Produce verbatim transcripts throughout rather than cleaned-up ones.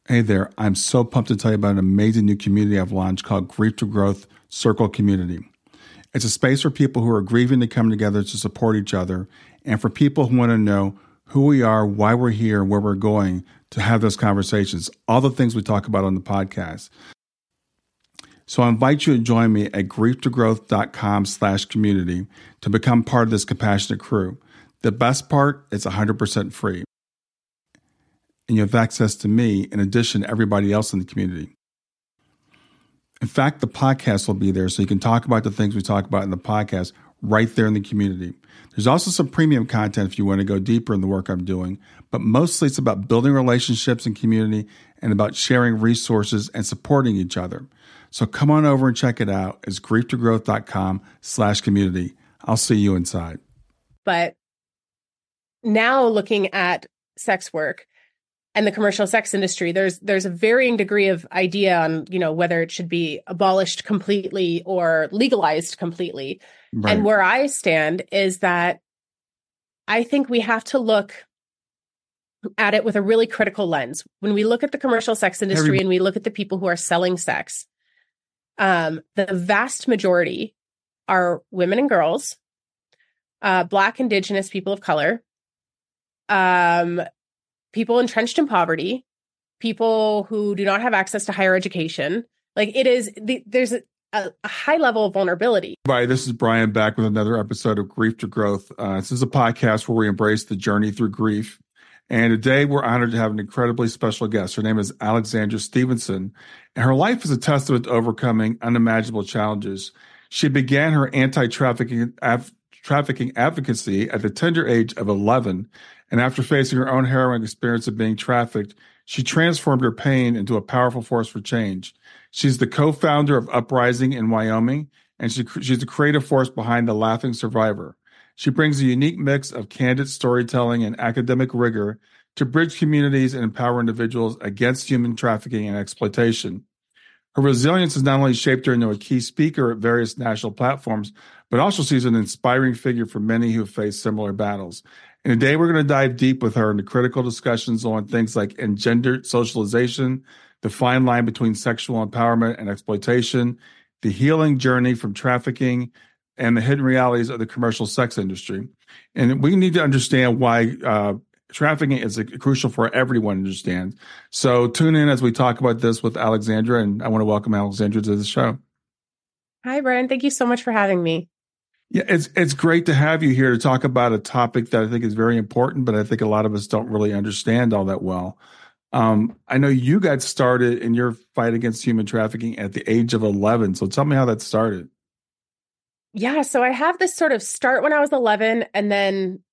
Hey there, I'm so pumped to tell you about an amazing new community I've launched called Grief to Growth Circle Community. It's a space for people who are grieving to come together to support each other, and for people who want to know who we are, why we're here, where we're going, to have those conversations, all the things we talk about on the podcast. So I invite you to join me at grieftogrowth.com slash community to become part of this compassionate crew. The best part, it's one hundred percent free. And you have access to me in addition to everybody else in the community. In fact, the podcast will be there so you can talk about the things we talk about in the podcast right there in the community. There's also some premium content if you want to go deeper in the work I'm doing, but mostly it's about building relationships and community and about sharing resources and supporting each other. So come on over and check it out. It's grieftogrowth.com slash community. I'll see you inside. But now looking at sex work and the commercial sex industry, there's there's a varying degree of idea on, you know, whether it should be abolished completely or legalized completely. Right. And where I stand is that I think we have to look at it with a really critical lens. When we look at the commercial sex industry Every- and we look at the people who are selling sex, um, the vast majority are women and girls, uh, Black, Indigenous, people of color, um, people entrenched in poverty, people who do not have access to higher education. Like it is, the, there's a, a high level of vulnerability. Hi, this is Brian back with another episode of Grief to Growth. Uh, this is a podcast where we embrace the journey through grief. And today we're honored to have an incredibly special guest. Her name is Alexandra Stevenson, and her life is a testament to overcoming unimaginable challenges. She began her anti-trafficking av- trafficking advocacy at the tender age of eleven. And after facing her own harrowing experience of being trafficked, she transformed her pain into a powerful force for change. She's the co-founder of Uprising in Wyoming, and she, she's the creative force behind The Laughing Survivor. She brings a unique mix of candid storytelling and academic rigor to bridge communities and empower individuals against human trafficking and exploitation. Her resilience has not only shaped her into a key speaker at various national platforms, but also she's an inspiring figure for many who face similar battles. And today we're going to dive deep with her into critical discussions on things like engendered socialization, the fine line between sexual empowerment and exploitation, the healing journey from trafficking, and the hidden realities of the commercial sex industry. And we need to understand why uh, trafficking is a, crucial for everyone to understand. So tune in as we talk about this with Alexandra, and I want to welcome Alexandra to the show. Hi, Brian. Thank you so much for having me. Yeah, it's it's great to have you here to talk about a topic that I think is very important, but I think a lot of us don't really understand all that well. Um, I know you got started in your fight against human trafficking at the age of eleven. So tell me how that started. Yeah, so I have this sort of start when I was eleven and then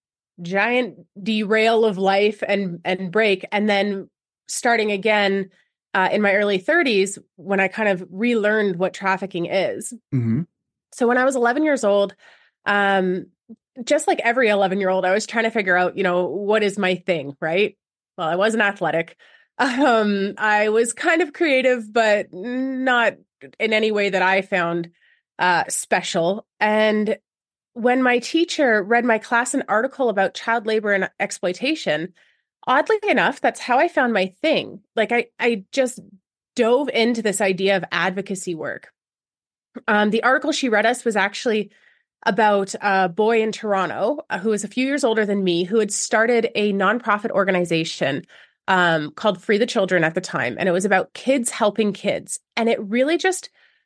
giant derail of life and and break, and then starting again uh, in my early thirties when I kind of relearned what trafficking is. Mm-hmm. So when I was eleven years old, um, just like every eleven year old, I was trying to figure out, you know, what is my thing, right? Well, I wasn't athletic. Um, I was kind of creative, but not in any way that I found uh, special. And when my teacher read my class an article about child labor and exploitation, oddly enough, that's how I found my thing. Like I, I just dove into this idea of advocacy work. Um, the article she read us was actually about a boy in Toronto uh, who was a few years older than me, who had started a nonprofit organization um, called Free the Children at the time. And it was about kids helping kids. And it really just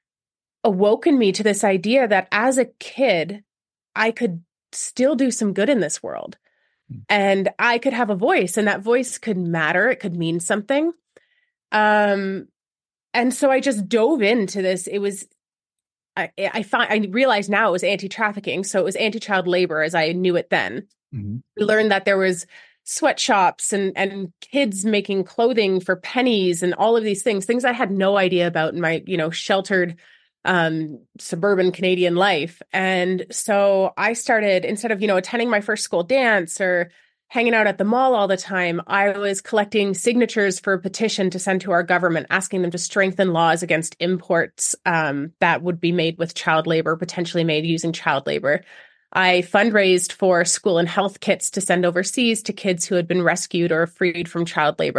awoke in me to this idea that as a kid, I could still do some good in this world. And I could have a voice, and that voice could matter. It could mean something. Um, and so I just dove into this. It was I, I find I realize now it was anti-trafficking, so it was anti-child labor as I knew it then. Mm-hmm. We learned that there was sweatshops and and kids making clothing for pennies and all of these things, things I had no idea about in my, you know, sheltered um, suburban Canadian life. And so I started, instead of, you know, attending my first school dance or hanging out at the mall all the time, I was collecting signatures for a petition to send to our government, asking them to strengthen laws against imports um, that would be made with child labor, potentially made using child labor. I fundraised for school and health kits to send overseas to kids who had been rescued or freed from child labor.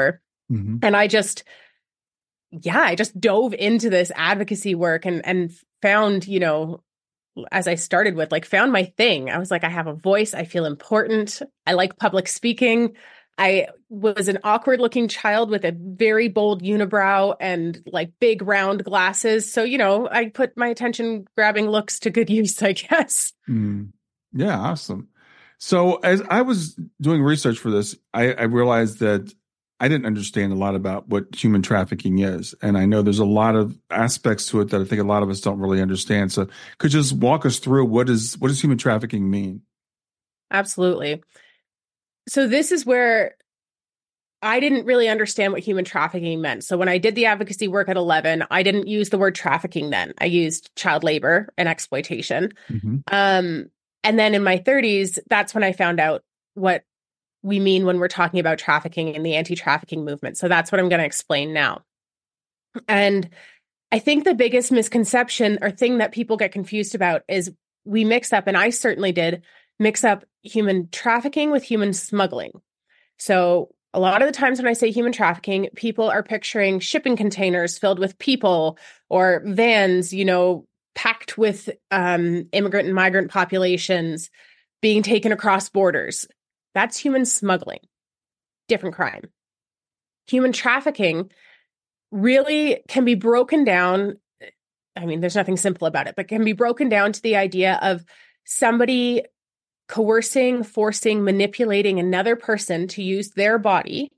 Mm-hmm. And I just, yeah, I just dove into this advocacy work and, and found, you know, as I started with, like, found my thing. I was like, I have a voice. I feel important. I like public speaking. I was an awkward looking child with a very bold unibrow and like big round glasses. So, you know, I put my attention grabbing looks to good use, I guess. Mm. Yeah, awesome. So as I was doing research for this, I, I realized that I didn't understand a lot about what human trafficking is. And I know there's a lot of aspects to it that I think a lot of us don't really understand. So could you just walk us through what is what does human trafficking mean? Absolutely. So this is where I didn't really understand what human trafficking meant. So when I did the advocacy work at eleven, I didn't use the word trafficking then. I used child labor and exploitation. Mm-hmm. Um, and then in my thirties, that's when I found out what we mean when we're talking about trafficking in the anti-trafficking movement. So that's what I'm going to explain now. And I think the biggest misconception or thing that people get confused about is we mix up, and I certainly did, mix up human trafficking with human smuggling. So a lot of the times when I say human trafficking, people are picturing shipping containers filled with people or vans, you know, packed with um, immigrant and migrant populations being taken across borders. That's human smuggling, different crime. Human trafficking really can be broken down. I mean, there's nothing simple about it, but can be broken down to the idea of somebody coercing, forcing, manipulating another person to use their body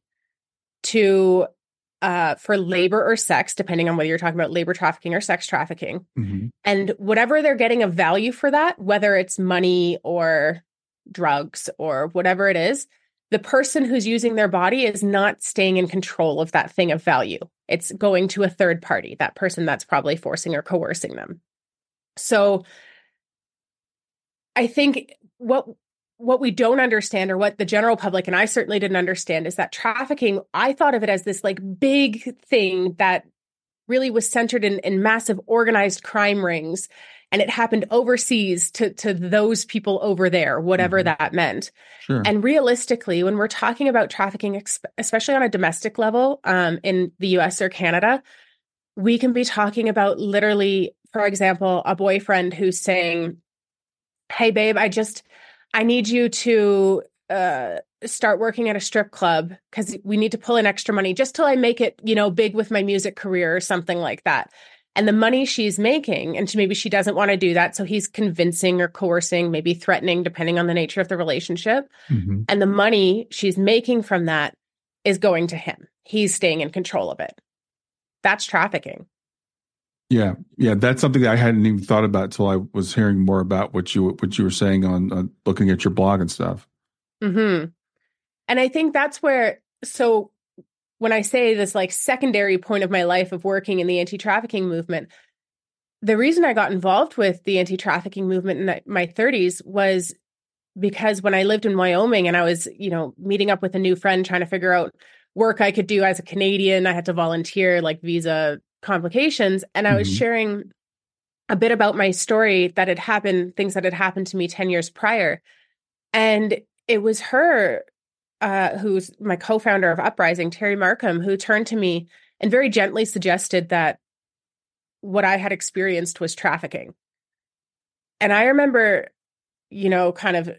to uh, for labor or sex, depending on whether you're talking about labor trafficking or sex trafficking. Mm-hmm. And whatever they're getting of value for that, whether it's money or drugs or whatever it is, the person who's using their body is not staying in control of that thing of value. It's going to a third party, that person that's probably forcing or coercing them. So I think what what we don't understand, or what the general public, and I certainly didn't understand, is that trafficking, I thought of it as this like big thing that really was centered in, in massive organized crime rings. And it happened overseas to, to those people over there, whatever mm-hmm. that meant. Sure. And realistically, when we're talking about trafficking, especially on a domestic level um, in the U S or Canada, we can be talking about literally, for example, a boyfriend who's saying, hey, babe, I just, I need you to uh, start working at a strip club because we need to pull in extra money just till I make it, you know, big with my music career or something like that. And the money she's making, and maybe she doesn't want to do that. So he's convincing or coercing, maybe threatening, depending on the nature of the relationship. Mm-hmm. And the money she's making from that is going to him. He's staying in control of it. That's trafficking. Yeah, yeah, that's something that I hadn't even thought about until I was hearing more about what you what you were saying on uh, looking at your blog and stuff. Mm-hmm. And I think that's where, so when I say this like secondary point of my life of working in the anti-trafficking movement, the reason I got involved with the anti-trafficking movement in my thirties was because when I lived in Wyoming and I was, you know, meeting up with a new friend trying to figure out work I could do as a Canadian, I had to volunteer, like visa complications. And I was Mm-hmm. sharing a bit about my story that had happened, things that had happened to me ten years prior. And it was her, uh, who's my co-founder of Uprising, Terry Markham, who turned to me and very gently suggested that what I had experienced was trafficking. And I remember, you know, kind of,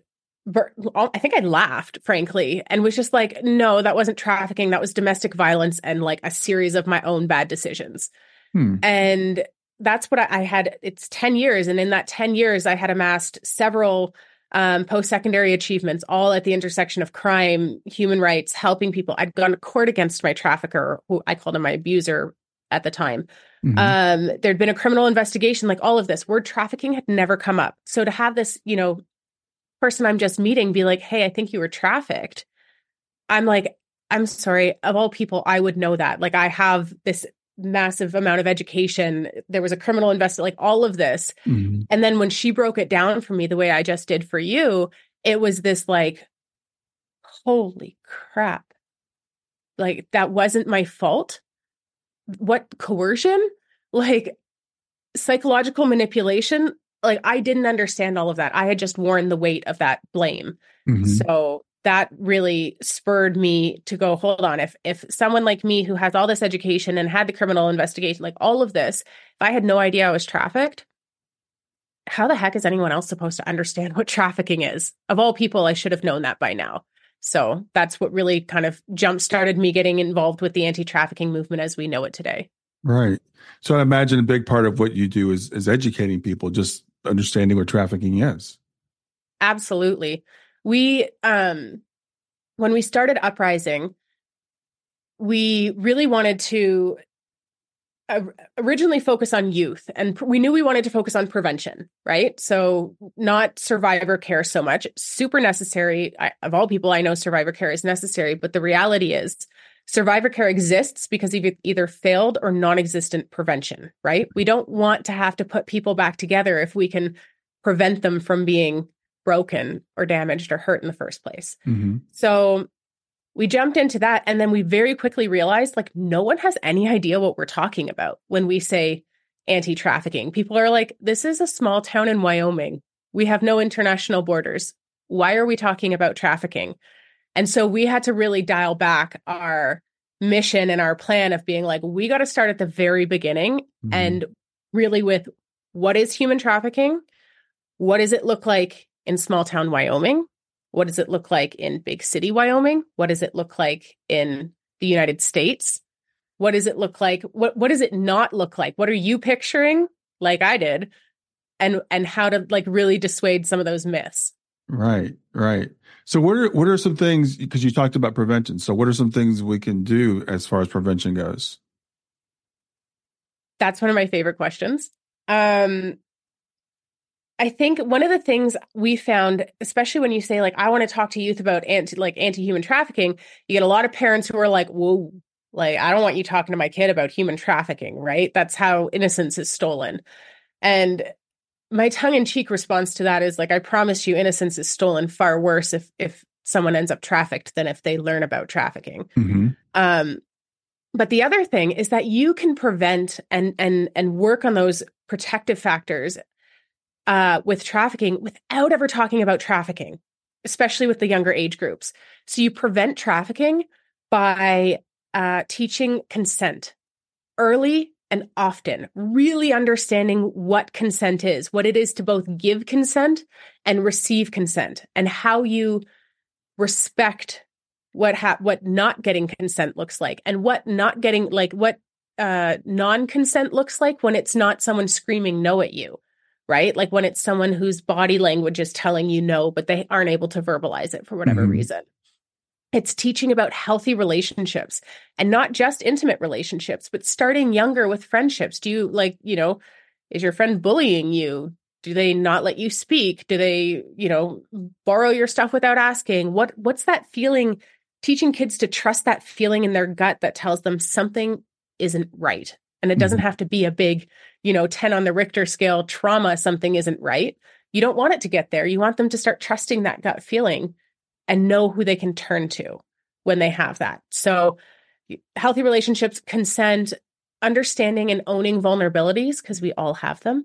I think I laughed, frankly, and was just like, no, that wasn't trafficking. That was domestic violence and like a series of my own bad decisions. Hmm. And that's what I, I had. It's ten years. And in that ten years, I had amassed several um, post-secondary achievements, all at the intersection of crime, human rights, helping people. I'd gone to court against my trafficker, who I called him my abuser at the time. Mm-hmm. Um, there'd been a criminal investigation, like all of this. Word trafficking had never come up. So to have this, you know, person I'm just meeting be like, hey, I think you were trafficked. I'm like, I'm sorry, of all people, I would know that. Like I have this massive amount of education. There was a criminal investigation, like all of this. Mm-hmm. And then when she broke it down for me the way I just did for you, it was this like, holy crap. Like that wasn't my fault. What coercion? Like psychological manipulation? Like I didn't understand all of that. I had just worn the weight of that blame. Mm-hmm. So that really spurred me to go, hold on, if if someone like me who has all this education and had the criminal investigation, like all of this, if I had no idea I was trafficked, how the heck is anyone else supposed to understand what trafficking is? Of all people, I should have known that by now. So that's what really kind of jump-started me getting involved with the anti-trafficking movement as we know it today. Right. So I imagine a big part of what you do is is educating people, just understanding what trafficking is. Absolutely. We, um, when we started Uprising, we really wanted to uh, originally focus on youth, and pr- we knew we wanted to focus on prevention, right? So not survivor care so much. Super necessary. I, of all people, I know survivor care is necessary, but the reality is survivor care exists because of either failed or non-existent prevention, right? We don't want to have to put people back together if we can prevent them from being broken or damaged or hurt in the first place. Mm-hmm. So we jumped into that, and then we very quickly realized like no one has any idea what we're talking about when we say anti-trafficking. People are like, this is a small town in Wyoming. We have no international borders. Why are we talking about trafficking? And so we had to really dial back our mission and our plan of being like, we got to start at the very beginning mm-hmm. and really with what is human trafficking? What does it look like in small town Wyoming? What does it look like in big city Wyoming? What does it look like in the United States? What does it look like? What what does it not look like? What are you picturing, like I did? And and how to like really dissuade some of those myths. Right, right. So what are what are some things, because you talked about prevention. So what are some things we can do as far as prevention goes? That's one of my favorite questions. Um I think one of the things we found, especially when you say, like, I want to talk to youth about anti, like anti-human trafficking, you get a lot of parents who are like, whoa, like, I don't want you talking to my kid about human trafficking, right? That's how innocence is stolen. And my tongue-in-cheek response to that is like, I promise you innocence is stolen far worse if if someone ends up trafficked than if they learn about trafficking. Mm-hmm. Um, but the other thing is that you can prevent and and and work on those protective factors Uh, with trafficking without ever talking about trafficking, especially with the younger age groups. So you prevent trafficking by uh, teaching consent early and often, really understanding what consent is, what it is to both give consent and receive consent, and how you respect what ha- what not getting consent looks like, and what not getting, like what uh, non-consent looks like when it's not someone screaming no at you. Right? Like when it's someone whose body language is telling you no, but they aren't able to verbalize it for whatever mm-hmm. reason. It's teaching about healthy relationships, and not just intimate relationships, but starting younger with friendships. Do you like, you know, is your friend bullying you? Do they not let you speak? Do they, you know, borrow your stuff without asking? What what's that feeling? Teaching kids to trust that feeling in their gut that tells them something isn't right. And it doesn't mm-hmm. have to be a big, you know, ten on the Richter scale trauma, something isn't right. You don't want it to get there. You want them to start trusting that gut feeling and know who they can turn to when they have that. So healthy relationships, consent, understanding and owning vulnerabilities, because we all have them.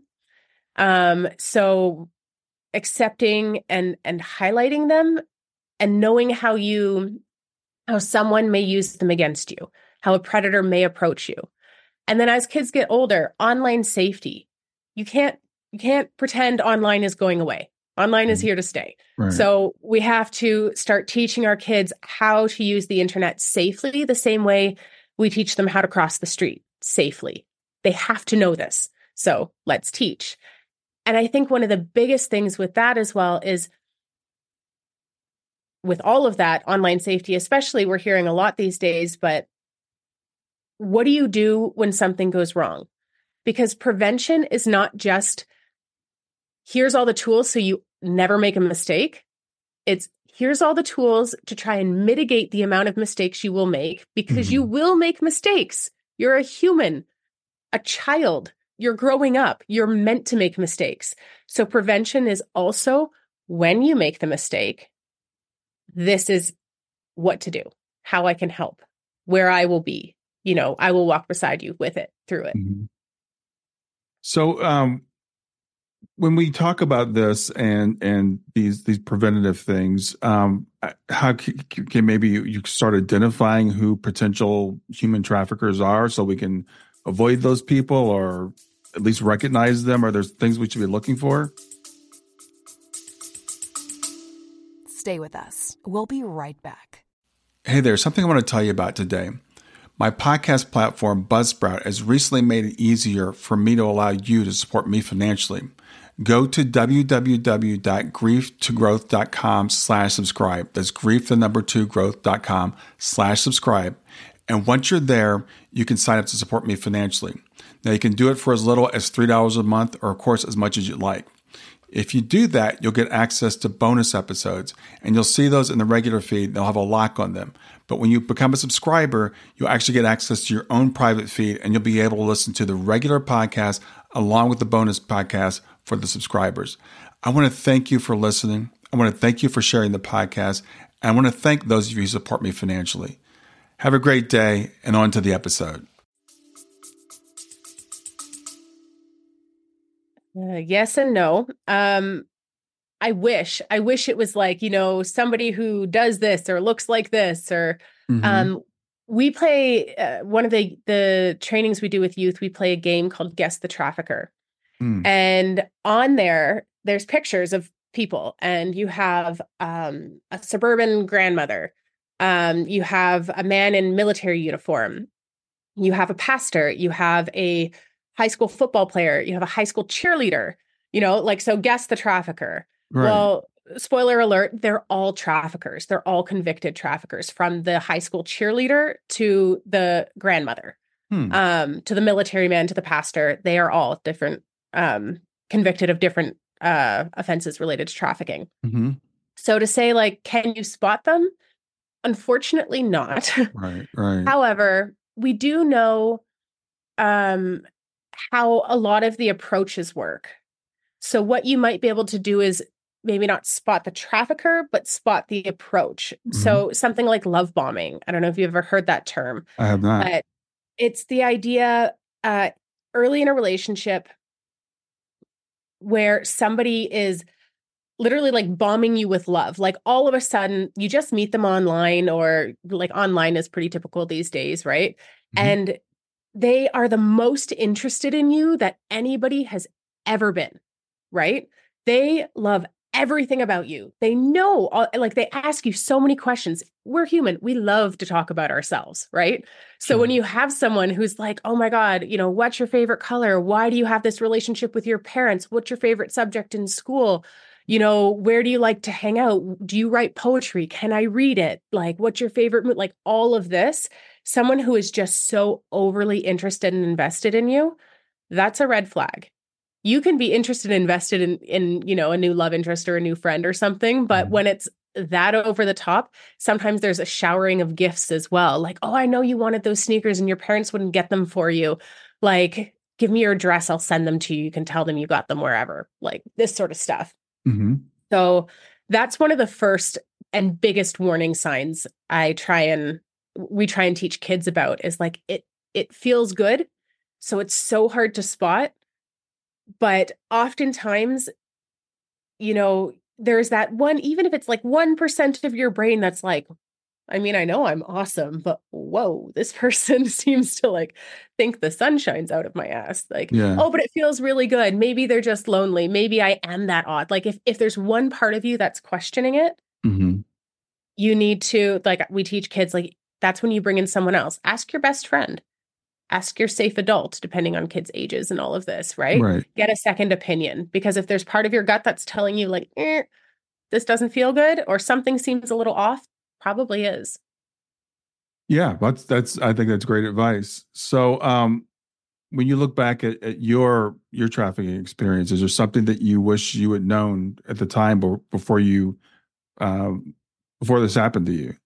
Um, so accepting and and highlighting them, and knowing how you, how someone may use them against you, how a predator may approach you. And then as kids get older, online safety. You can't you can't pretend online is going away. Online is here to stay. Right. So we have to start teaching our kids how to use the internet safely, the same way we teach them how to cross the street safely. They have to know this. So let's teach. And I think one of the biggest things with that as well is, with all of that, online safety, especially, we're hearing a lot these days, but what do you do when something goes wrong? Because prevention is not just, here's all the tools so you never make a mistake. It's, here's all the tools to try and mitigate the amount of mistakes you will make, because mm-hmm. you will make mistakes. You're a human, a child. You're growing up. You're meant to make mistakes. So prevention is also, when you make the mistake, this is what to do, how I can help, where I will be. You know, I will walk beside you with it, through it. Mm-hmm. So um, when we talk about this and and these these preventative things, um, uh, how c- c- can maybe you, you start identifying who potential human traffickers are so we can avoid those people or at least recognize them? Are there things we should be looking for? Stay with us. We'll be right back. Hey there, something I want to tell you about today. My podcast platform, Buzzsprout, has recently made it easier for me to allow you to support me financially. Go to www.grieftogrowth.com slash subscribe. That's grief, the number two, growth.com slash subscribe. And once you're there, you can sign up to support me financially. Now, you can do it for as little as three dollars a month or, of course, as much as you'd like. If you do that, you'll get access to bonus episodes, and you'll see those in the regular feed. They'll have a lock on them. But when you become a subscriber, you'll actually get access to your own private feed, and you'll be able to listen to the regular podcast along with the bonus podcast for the subscribers. I want to thank you for listening. I want to thank you for sharing the podcast. And I want to thank those of you who support me financially. Have a great day, and on to the episode. Uh, yes and no. Um, I wish, I wish it was like, you know, somebody who does this or looks like this, or Mm-hmm. um, we play uh, one of the, the trainings we do with youth. We play a game called Guess the Trafficker. Mm. And on there, there's pictures of people, and you have um, a suburban grandmother. Um, you have a man in military uniform. You have a pastor. You have a high school football player. You have a high school cheerleader, you know, like, so guess the trafficker. Right. Well, spoiler alert, they're all traffickers. They're all convicted traffickers, from the high school cheerleader to the grandmother, Hmm. um, to the military man, to the pastor. They are all different, um, convicted of different uh, offenses related to trafficking. Mm-hmm. So to say, like, can you spot them? Unfortunately not. Right, right. However, we do know um, how a lot of the approaches work. So what you might be able to do is maybe not spot the trafficker, but spot the approach. Mm-hmm. So something like love bombing. I don't know if you've ever heard that term. I have not. But it's the idea uh, early in a relationship where somebody is literally like bombing you with love. Like all of a sudden you just meet them online, or like online is pretty typical these days, right? Mm-hmm. And they are the most interested in you that anybody has ever been, right? They love everything about you. They know, all, like they ask you so many questions. We're human. We love to talk about ourselves, right? So Sure. when you have someone who's like, oh my God, you know, what's your favorite color? Why do you have this relationship with your parents? What's your favorite subject in school? You know, where do you like to hang out? Do you write poetry? Can I read it? Like, what's your favorite movie? Like all of this, someone who is just so overly interested and invested in you, that's a red flag. You can be interested and invested in, in, you know, a new love interest or a new friend or something. But Mhm. when it's that over the top, sometimes there's a showering of gifts as well. Like, oh, I know you wanted those sneakers and your parents wouldn't get them for you. Like, give me your address. I'll send them to you. You can tell them you got them wherever, like this sort of stuff. Mm-hmm. So that's one of the first and biggest warning signs I try and we try and teach kids about, is like, it, it feels good. So it's so hard to spot. But oftentimes, you know, there's that one, even if it's like one percent of your brain that's like, I mean, I know I'm awesome, but whoa, this person seems to like think the sun shines out of my ass. Like, Yeah. oh, but it feels really good. Maybe they're just lonely. Maybe I am that odd. Like if, if there's one part of you that's questioning it, Mm-hmm. you need to, like, we teach kids, like, that's when you bring in someone else. Ask your best friend. Ask your safe adult, depending on kids' ages and all of this, right? Right. Get a second opinion, because if there's part of your gut that's telling you like, eh, this doesn't feel good, or something seems a little off, probably is. Yeah, that's that's. I think that's great advice. So, um, when you look back at, at your your trafficking experience, is there something that you wish you had known at the time, be- before you, um, before this happened to you?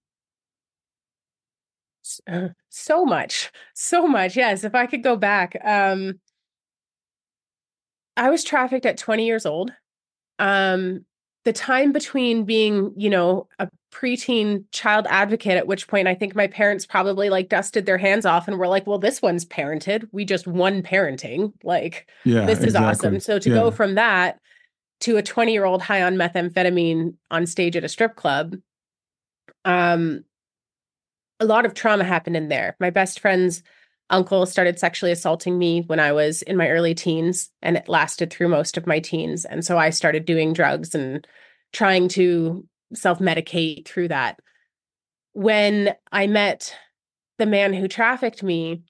Uh, so much, so much. Yes. If I could go back, um, I was trafficked at twenty years old. Um, the time between being, you know, a preteen child advocate, at which point I think my parents probably like dusted their hands off and were like, well, this one's parented. We just won parenting. Like, Yeah, this is exactly. awesome. So to Yeah. go from that to a twenty year old high on methamphetamine on stage at a strip club, Um, a lot of trauma happened in there. My best friend's uncle started sexually assaulting me when I was in my early teens, and it lasted through most of my teens. And so I started doing drugs and trying to self-medicate through that. When I met the man who trafficked me,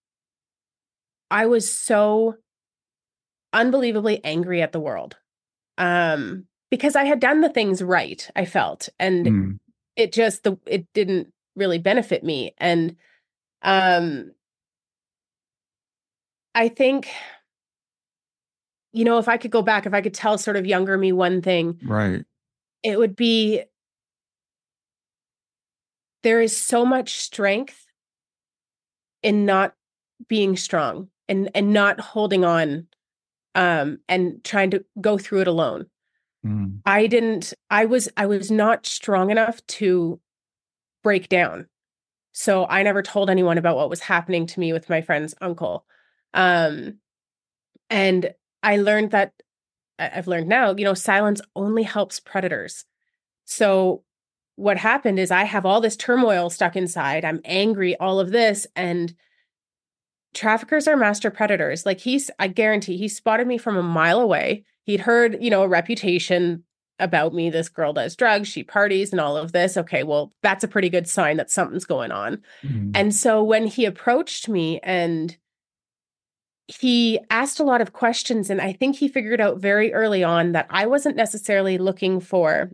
I was so unbelievably angry at the world, um, because I had done the things right, I felt, and Mm. it just the it didn't really benefit me. And um, I think, you know, if I could go back, if I could tell sort of younger me one thing, Right. it would be there is so much strength in not being strong and and not holding on, um, and trying to go through it alone. Mm. I didn't, I was, I was not strong enough to break down. So I never told anyone about what was happening to me with my friend's uncle. Um, and I learned that I- I've learned now, you know, silence only helps predators. So what happened is I have all this turmoil stuck inside. I'm angry, all of this. And traffickers are master predators. Like he's, I guarantee he spotted me from a mile away. He'd heard, you know, a reputation about me. This girl does drugs, she parties and all of this. Okay, well, that's a pretty good sign that something's going on. Mm. And so when he approached me and he asked a lot of questions, and I think he figured out very early on that I wasn't necessarily looking for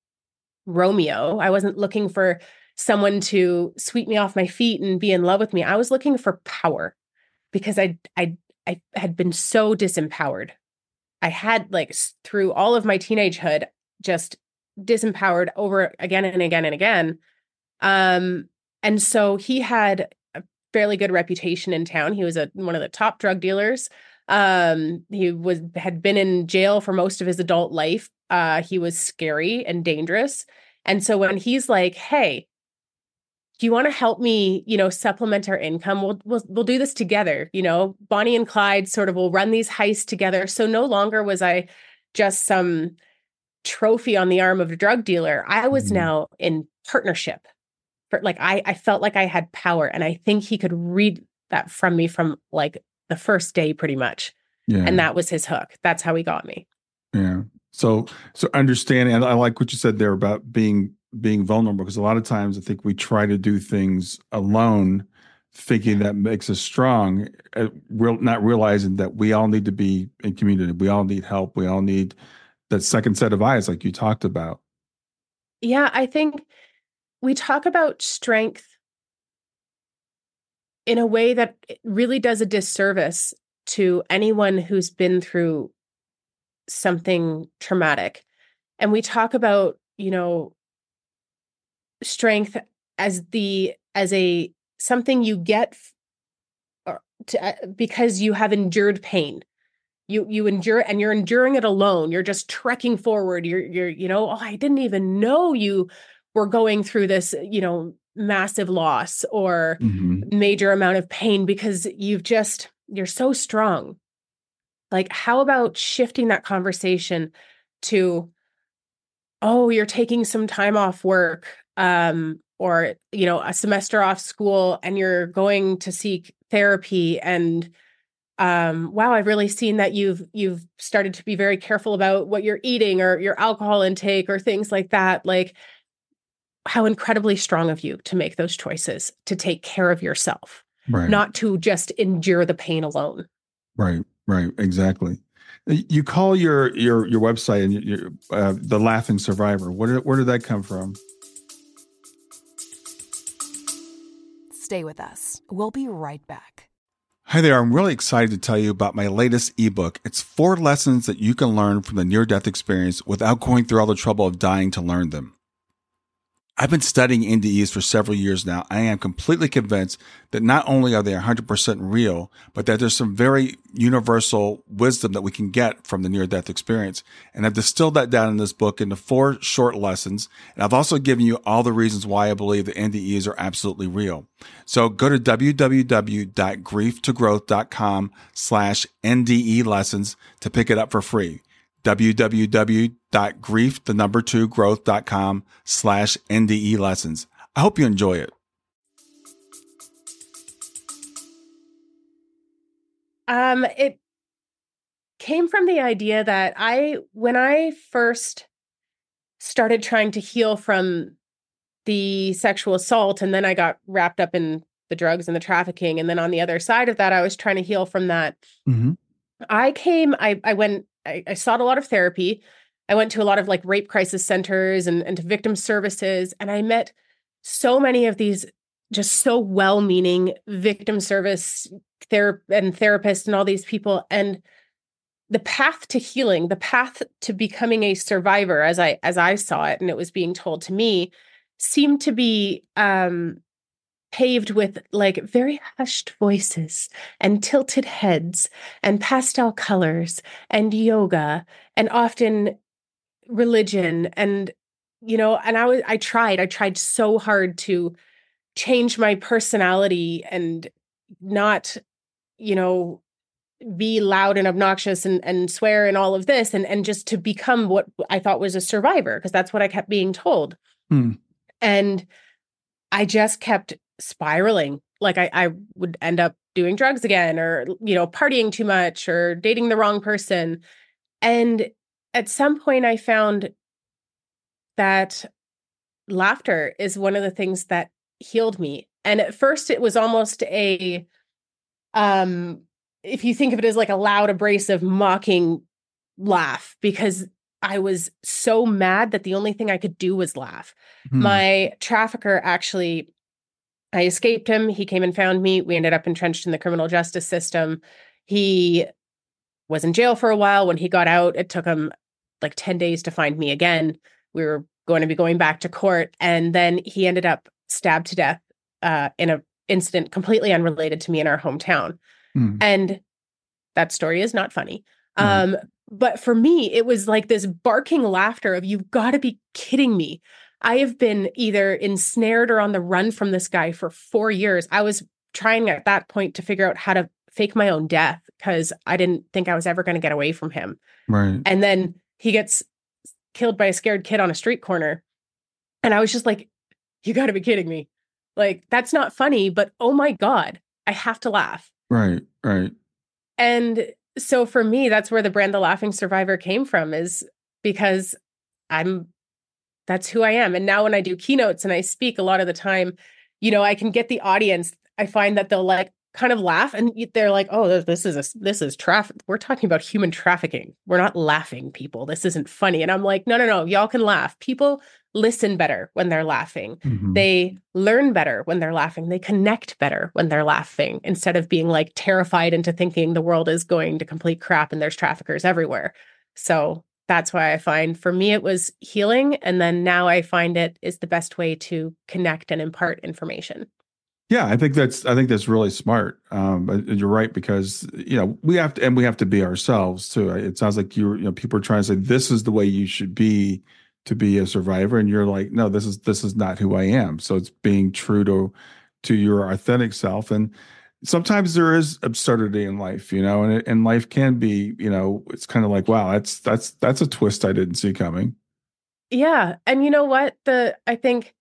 Romeo. I wasn't looking for someone to sweep me off my feet and be in love with me. I was looking for power because I I I had been so disempowered. I had like through all of my teenagehood just disempowered over again and again and again. Um, and so he had a fairly good reputation in town. He was a one of the top drug dealers. Um, he was had been in jail for most of his adult life. Uh, he was scary and dangerous. And so when he's like, "Hey, do you want to help me, you know, supplement our income? We'll, we'll, we'll do this together. You know, Bonnie and Clyde sort of will run these heists together." So no longer was I just some trophy on the arm of a drug dealer. I was Mm. now in partnership. For, like I, I felt like I had power, and I think he could read that from me from like the first day, pretty much. Yeah. And that was his hook. That's how he got me. Yeah. So, so understanding, and I like what you said there about being being vulnerable, because a lot of times I think we try to do things alone, thinking that makes us strong, uh, real, not realizing that we all need to be in community. We all need help. We all need that second set of eyes, like you talked about. Yeah, I think we talk about strength in a way that really does a disservice to anyone who's been through something traumatic. And we talk about, you know, strength as the as a something you get or to, uh, because you have endured pain. You you endure, and you're enduring it alone. You're just trekking forward. You're you're you know, oh, I didn't even know you were going through this, you know, massive loss or Mm-hmm. major amount of pain because you've just you're so strong. Like, how about shifting that conversation to, oh, you're taking some time off work, um, or, you know, a semester off school, and you're going to seek therapy. And um, wow, I've really seen that you've you've started to be very careful about what you're eating or your alcohol intake or things like that. Like, how incredibly strong of you to make those choices, to take care of yourself, Right. not to just endure the pain alone. Right. Right. Exactly. You call your your your website and your uh, the Laughing Survivor. Where did where did that come from? Stay with us. We'll be right back. Hi there. I'm really excited to tell you about my latest ebook. It's four lessons that you can learn from the near-death experience without going through all the trouble of dying to learn them. I've been studying N D Es for several years now. I am completely convinced that not only are they one hundred percent real, but that there's some very universal wisdom that we can get from the near-death experience. And I've distilled that down in this book into four short lessons. And I've also given you all the reasons why I believe that N D Es are absolutely real. So go to www.grief to growth dot com slash N D E lessons to pick it up for free. www.grief, the number two growth.com slash NDE lessons. I hope you enjoy it. Um, it came from the idea that I, when I first started trying to heal from the sexual assault, and then I got wrapped up in the drugs and the trafficking, and then on the other side of that, I was trying to heal from that. Mm-hmm. I came, I, I went, I, I sought a lot of therapy. I went to a lot of like rape crisis centers and, and to victim services, and I met so many of these just so well-meaning victim service ther- and therapists and all these people. And the path to healing, the path to becoming a survivor, as I as I saw it, and it was being told to me, seemed to be um, paved with like very hushed voices and tilted heads and pastel colors and yoga and often religion. And, you know, and I was, I tried, I tried so hard to change my personality and not, you know, be loud and obnoxious and, and swear and all of this, and, and just to become what I thought was a survivor, because that's what I kept being told. Hmm. And I just kept spiraling. Like I, I would end up doing drugs again, or, you know, partying too much, or dating the wrong person. And at some point I found that laughter is one of the things that healed me. And at first it was almost a, um, if you think of it as like a loud, abrasive, mocking laugh, because I was so mad that the only thing I could do was laugh. Hmm. My trafficker actually, I escaped him. He came and found me. We ended up entrenched in the criminal justice system. He was in jail for a while. When he got out, it took him like ten days to find me again. We were going to be going back to court. And then he ended up stabbed to death uh, in an incident completely unrelated to me in our hometown. Hmm. And that story is not funny. Right. Um, but for me, it was like this barking laughter of, you've got to be kidding me. I have been either ensnared or on the run from this guy for four years. I was trying at that point to figure out how to fake my own death because I didn't think I was ever going to get away from him. Right. And then he gets killed by a scared kid on a street corner. And I was just like, you got to be kidding me. Like, that's not funny, but oh my God, I have to laugh. Right. Right. And so for me, that's where the brand The Laughing Survivor came from, is because I'm, that's who I am. And now when I do keynotes and I speak, a lot of the time, you know, I can get the audience. I find that they'll like kind of laugh and they're like, oh, this is a, this is traffic. We're talking about human trafficking. We're not laughing, people. This isn't funny. And I'm like, no, no, no, y'all can laugh. People listen better when they're laughing. Mm-hmm. They learn better when they're laughing. They connect better when they're laughing, instead of being like terrified into thinking the world is going to complete crap and there's traffickers everywhere. So that's why I find, for me, it was healing. And then now I find it is the best way to connect and impart information. Yeah, I think that's I think that's really smart. Um, but you're right, because you know we have to, and we have to be ourselves too. It sounds like you you know people are trying to say this is the way you should be to be a survivor, and you're like, no, this is this is not who I am. So it's being true to to your authentic self. And sometimes there is absurdity in life, you know, and it, and life can be, you know, it's kind of like, wow, that's that's that's a twist I didn't see coming. Yeah, and you know what? The I think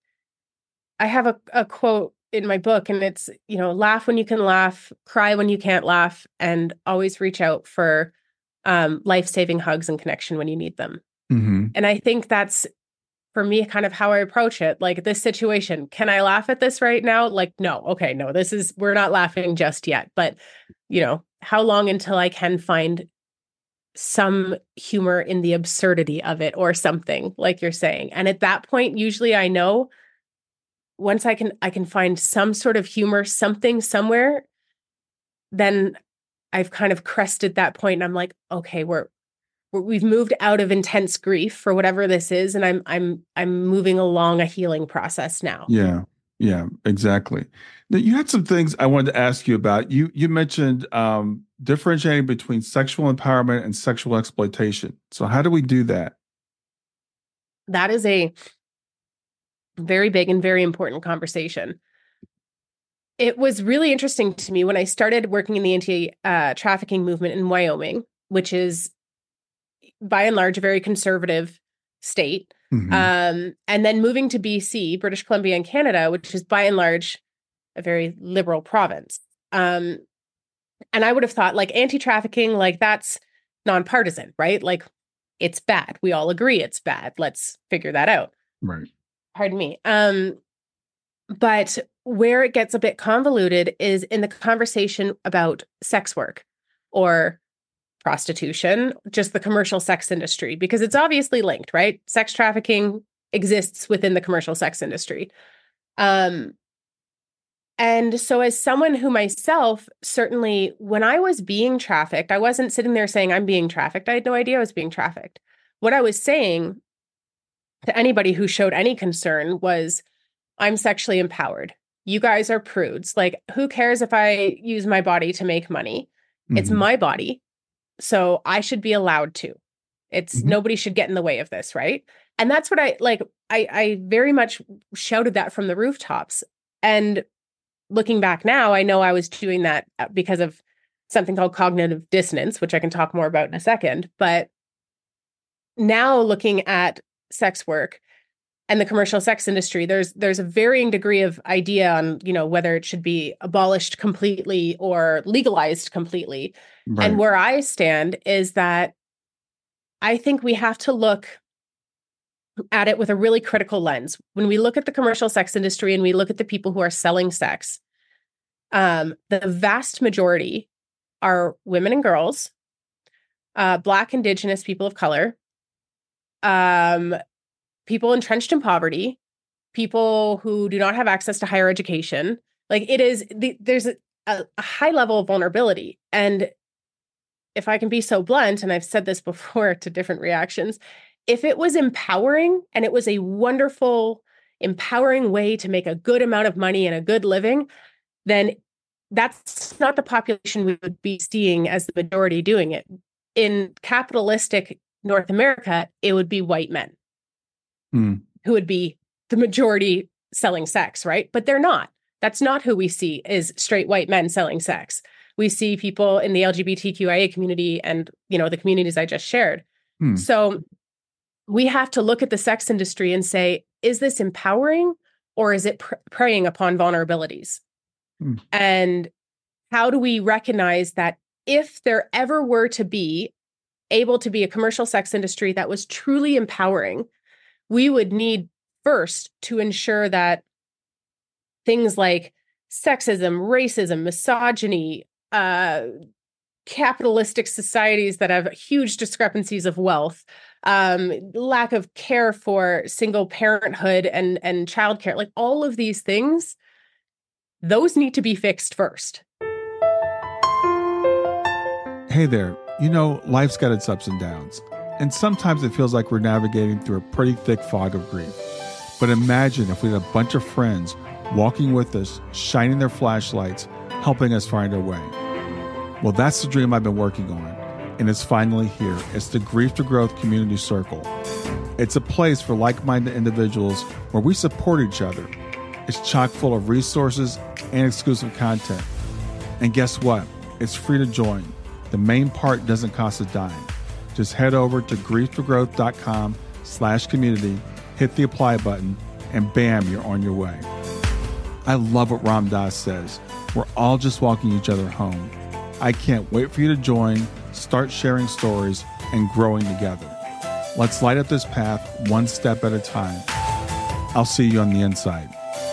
I have a, a quote in my book, and it's, you know, laugh when you can laugh, cry when you can't laugh, and always reach out for um, life-saving hugs and connection when you need them. Mm-hmm. And I think that's, for me, kind of how I approach it. Like, this situation, can I laugh at this right now? Like, no, okay, no, this is, we're not laughing just yet. But, you know, how long until I can find some humor in the absurdity of it or something, like you're saying? And at that point, usually I know, once I can, I can find some sort of humor, something somewhere, then I've kind of crested that point, and I'm like, okay, we're, we're we've moved out of intense grief for whatever this is, and I'm I'm I'm moving along a healing process now. Yeah, yeah, exactly. Now, you had some things I wanted to ask you about. You you mentioned um, differentiating between sexual empowerment and sexual exploitation. So how do we do that? That is a very big and very important conversation. It was really interesting to me when I started working in the anti-trafficking uh, movement in Wyoming, which is by and large, a very conservative state. Mm-hmm. Um, and then moving to B C, British Columbia and Canada, which is by and large a very liberal province. Um, and I would have thought like anti-trafficking, like that's nonpartisan, right? Like it's bad. We all agree it's bad. Let's figure that out. Right. Pardon me. Um, but where it gets a bit convoluted is in the conversation about sex work or prostitution, just the commercial sex industry, because it's obviously linked, right? Sex trafficking exists within the commercial sex industry. Um, and so as someone who myself, certainly when I was being trafficked, I wasn't sitting there saying I'm being trafficked. I had no idea I was being trafficked. What I was saying to anybody who showed any concern was, I'm sexually empowered. You guys are prudes. Like, who cares if I use my body to make money? Mm-hmm. It's my body. So I should be allowed to. It's mm-hmm. nobody should get in the way of this, right? And that's what I like. I, I very much shouted that from the rooftops. And looking back now, I know I was doing that because of something called cognitive dissonance, which I can talk more about in a second. But now looking at sex work and the commercial sex industry, there's there's a varying degree of idea on, you know, whether it should be abolished completely or legalized completely. Right. And where I stand is that I think we have to look at it with a really critical lens. When we look at the commercial sex industry and we look at the people who are selling sex, um, the vast majority are women and girls, uh, Black, Indigenous, people of color, um, people entrenched in poverty, people who do not have access to higher education. Like it is, the, there's a, a high level of vulnerability. And if I can be so blunt, and I've said this before to different reactions, if it was empowering and it was a wonderful, empowering way to make a good amount of money and a good living, then that's not the population we would be seeing as the majority doing it. In capitalistic North America, it would be white men. Mm. Who would be the majority selling sex, right? But they're not. That's not who we see is straight white men selling sex. We see people in the L G B T Q I A community and, you know, the communities I just shared. Mm. So we have to look at the sex industry and say, is this empowering or is it pr- preying upon vulnerabilities? Mm. And how do we recognize that if there ever were to be able to be a commercial sex industry that was truly empowering, we would need first to ensure that things like sexism, racism, misogyny, uh, capitalistic societies that have huge discrepancies of wealth, um, lack of care for single parenthood and, and childcare, like all of these things, those need to be fixed first. Hey there, you know, life's got its ups and downs. And sometimes it feels like we're navigating through a pretty thick fog of grief. But imagine if we had a bunch of friends walking with us, shining their flashlights, helping us find our way. Well, that's the dream I've been working on, and it's finally here. It's the Grief to Growth Community Circle. It's a place for like-minded individuals where we support each other. It's chock full of resources and exclusive content. And guess what? It's free to join. The main part doesn't cost a dime. Just head over to griefforgrowth.com slash community, hit the apply button, and bam, you're on your way. I love what Ram Dass says. We're all just walking each other home. I can't wait for you to join, start sharing stories, and growing together. Let's light up this path one step at a time. I'll see you on the inside.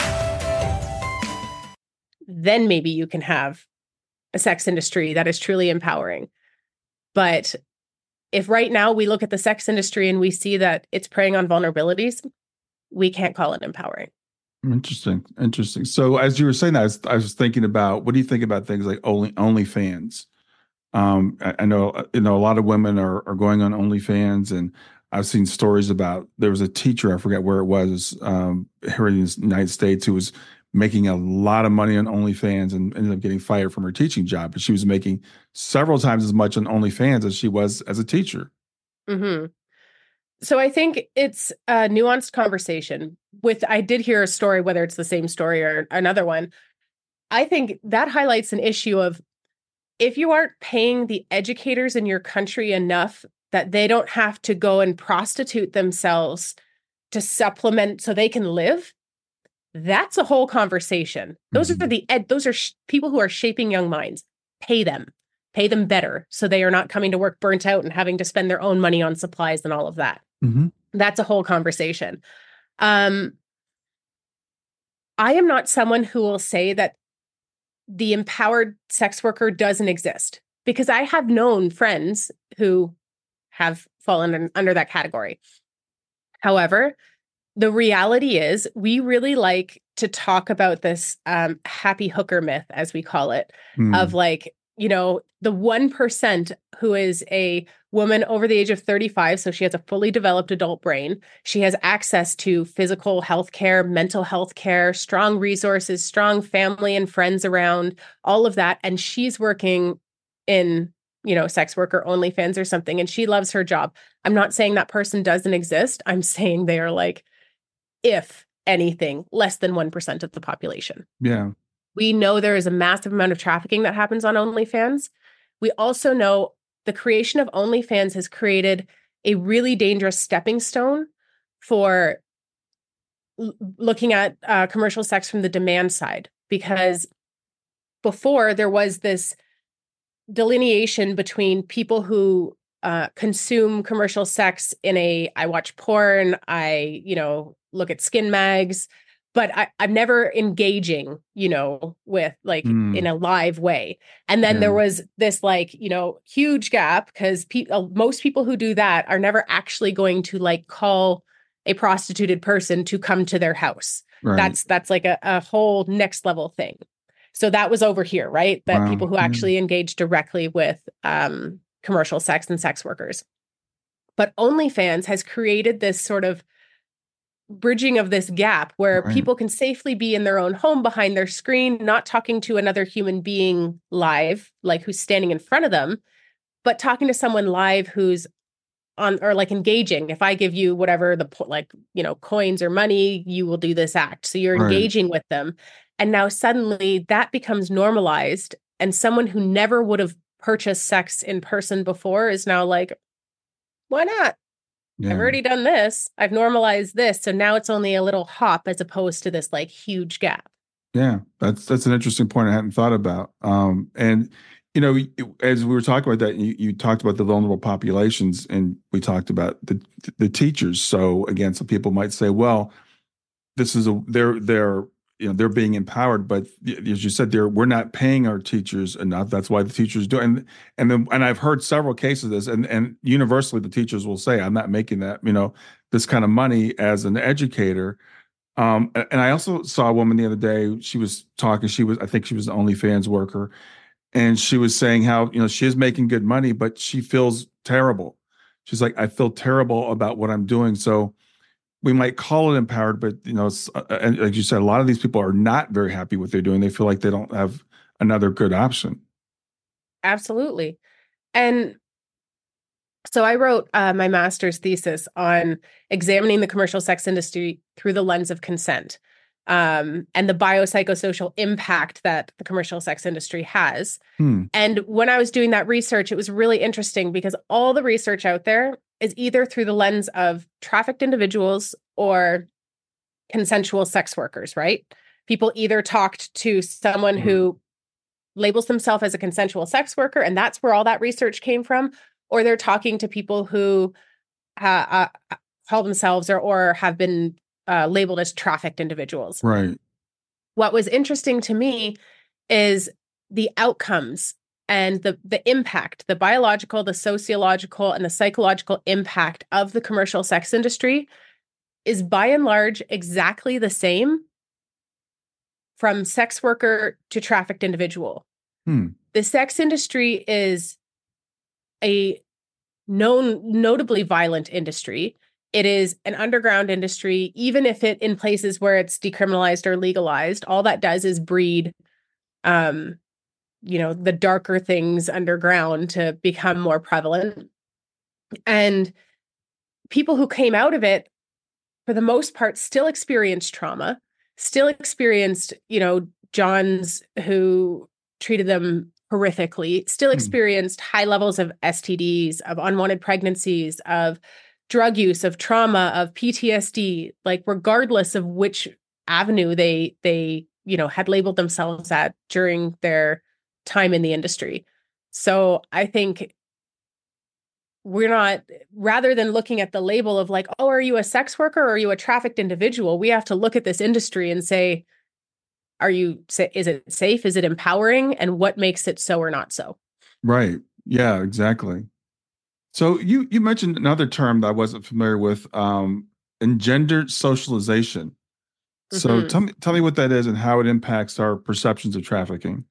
Then maybe you can have a sex industry that is truly empowering. But if right now we look at the sex industry and we see that it's preying on vulnerabilities, we can't call it empowering. Interesting. Interesting. So as you were saying that, I was, I was thinking about, what do you think about things like Only OnlyFans? Um, I, I know, you know, a lot of women are, are going on OnlyFans, and I've seen stories about, there was a teacher, I forget where it was, um, here in the United States, who was making a lot of money on OnlyFans and ended up getting fired from her teaching job. But she was making several times as much on OnlyFans as she was as a teacher. Mm-hmm. So I think it's a nuanced conversation. With, I did hear a story, whether it's the same story or another one. I think that highlights an issue of, if you aren't paying the educators in your country enough that they don't have to go and prostitute themselves to supplement so they can live, that's a whole conversation. Those mm-hmm. are the ed, those are sh- people who are shaping young minds. Pay them, pay them better so they are not coming to work burnt out and having to spend their own money on supplies and all of that. Mm-hmm. That's a whole conversation. Um, I am not someone who will say that the empowered sex worker doesn't exist, because I have known friends who have fallen in, under that category. However, the reality is we really like to talk about this um, happy hooker myth, as we call it, mm. of like, you know, the one percent who is a woman over the age of thirty-five. So she has a fully developed adult brain. She has access to physical health care, mental health care, strong resources, strong family and friends around, all of that. And she's working in, you know, sex worker OnlyFans or something, and she loves her job. I'm not saying that person doesn't exist. I'm saying they are like, if anything, less than one percent of the population. Yeah. We know there is a massive amount of trafficking that happens on OnlyFans. We also know the creation of OnlyFans has created a really dangerous stepping stone for l- looking at uh, commercial sex from the demand side, because before there was this delineation between people who uh, consume commercial sex in a, I watch porn, I, you know, look at skin mags, but I, I'm never engaging, you know, with like mm. in a live way. And then yeah. there was this like, you know, huge gap, because pe- uh, most people who do that are never actually going to like call a prostituted person to come to their house. Right. That's, that's like a, a whole next level thing. So that was over here, right? That wow. people who actually yeah. engage directly with um, commercial sex and sex workers. But OnlyFans has created this sort of bridging of this gap where right. people can safely be in their own home behind their screen, not talking to another human being live, like who's standing in front of them, but talking to someone live who's on, or like engaging. If I give you whatever the, like, you know, coins or money, you will do this act. So you're right. engaging with them. And now suddenly that becomes normalized. And someone who never would have purchased sex in person before is now like, why not? Yeah. I've already done this. I've normalized this. So now it's only a little hop as opposed to this like huge gap. Yeah, that's that's an interesting point I hadn't thought about. Um, and, you know, as we were talking about that, you, you talked about the vulnerable populations, and we talked about the the teachers. So again, some people might say, well, this is a they're they're you know they're being empowered, but as you said, they're we're not paying our teachers enough. That's why the teachers do. And and then and I've heard several cases of this, and and universally the teachers will say, I'm not making that you know this kind of money as an educator. Um, and I also saw a woman the other day. She was talking. She was I think she was an OnlyFans worker, and she was saying how you know she is making good money, but she feels terrible. She's like, I feel terrible about what I'm doing. So we might call it empowered, but you know, it's, uh, and like you said, a lot of these people are not very happy with what they're doing. They feel like they don't have another good option. Absolutely. And so I wrote uh, my master's thesis on examining the commercial sex industry through the lens of consent, um, and the biopsychosocial impact that the commercial sex industry has. Hmm. And when I was doing that research, it was really interesting because all the research out there is either through the lens of trafficked individuals or consensual sex workers, right? People either talked to someone hmm. who labels themselves as a consensual sex worker, and that's where all that research came from, or they're talking to people who uh, uh, call themselves or, or have been uh, labeled as trafficked individuals. Right. What was interesting to me is the outcomes and the the impact, the biological, the sociological, and the psychological impact of the commercial sex industry is by and large exactly the same from sex worker to trafficked individual. Hmm. The sex industry is a known, notably violent industry. It is an underground industry, even if it in places where it's decriminalized or legalized, all that does is breed, um, you know, the darker things underground to become more prevalent. And people who came out of it, for the most part, still experienced trauma, still experienced, you know, Johns who treated them horrifically, still Hmm. experienced high levels of S T Ds, of unwanted pregnancies, of drug use, of trauma, of P T S D, like regardless of which avenue they they, you know, had labeled themselves at during their time in the industry. So I think we're not, rather than looking at the label of like, oh, are you a sex worker or are you a trafficked individual? We have to look at this industry and say, are you, is it safe? Is it empowering? And what makes it so or not so? Right. Yeah, exactly. So you you mentioned another term that I wasn't familiar with, um, engendered socialization. So Mm-hmm. tell me tell me what that is and how it impacts our perceptions of trafficking.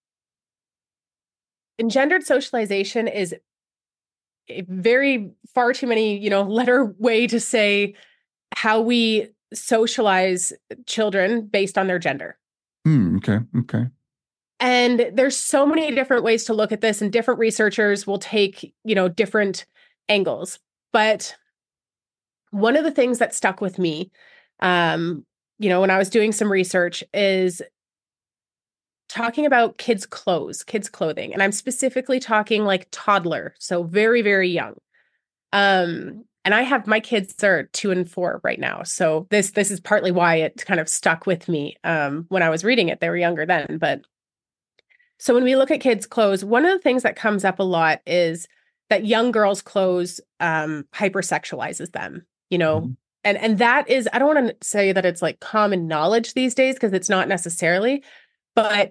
Engendered socialization is a very far too many, you know, letter way to say how we socialize children based on their gender. Hmm, okay, okay. And there's so many different ways to look at this, and different researchers will take, you know, different angles. But one of the things that stuck with me, um, you know, when I was doing some research is talking about kids' clothes, kids' clothing. And I'm specifically talking like toddler, so very, very young. Um, and I have, my kids are two and four right now. So this this is partly why it kind of stuck with me um, when I was reading it. They were younger then. But so when we look at kids' clothes, one of the things that comes up a lot is that young girls' clothes um, hypersexualizes them, you know, Mhm. and and that is, I don't want to say that it's like common knowledge these days, because it's not necessarily, but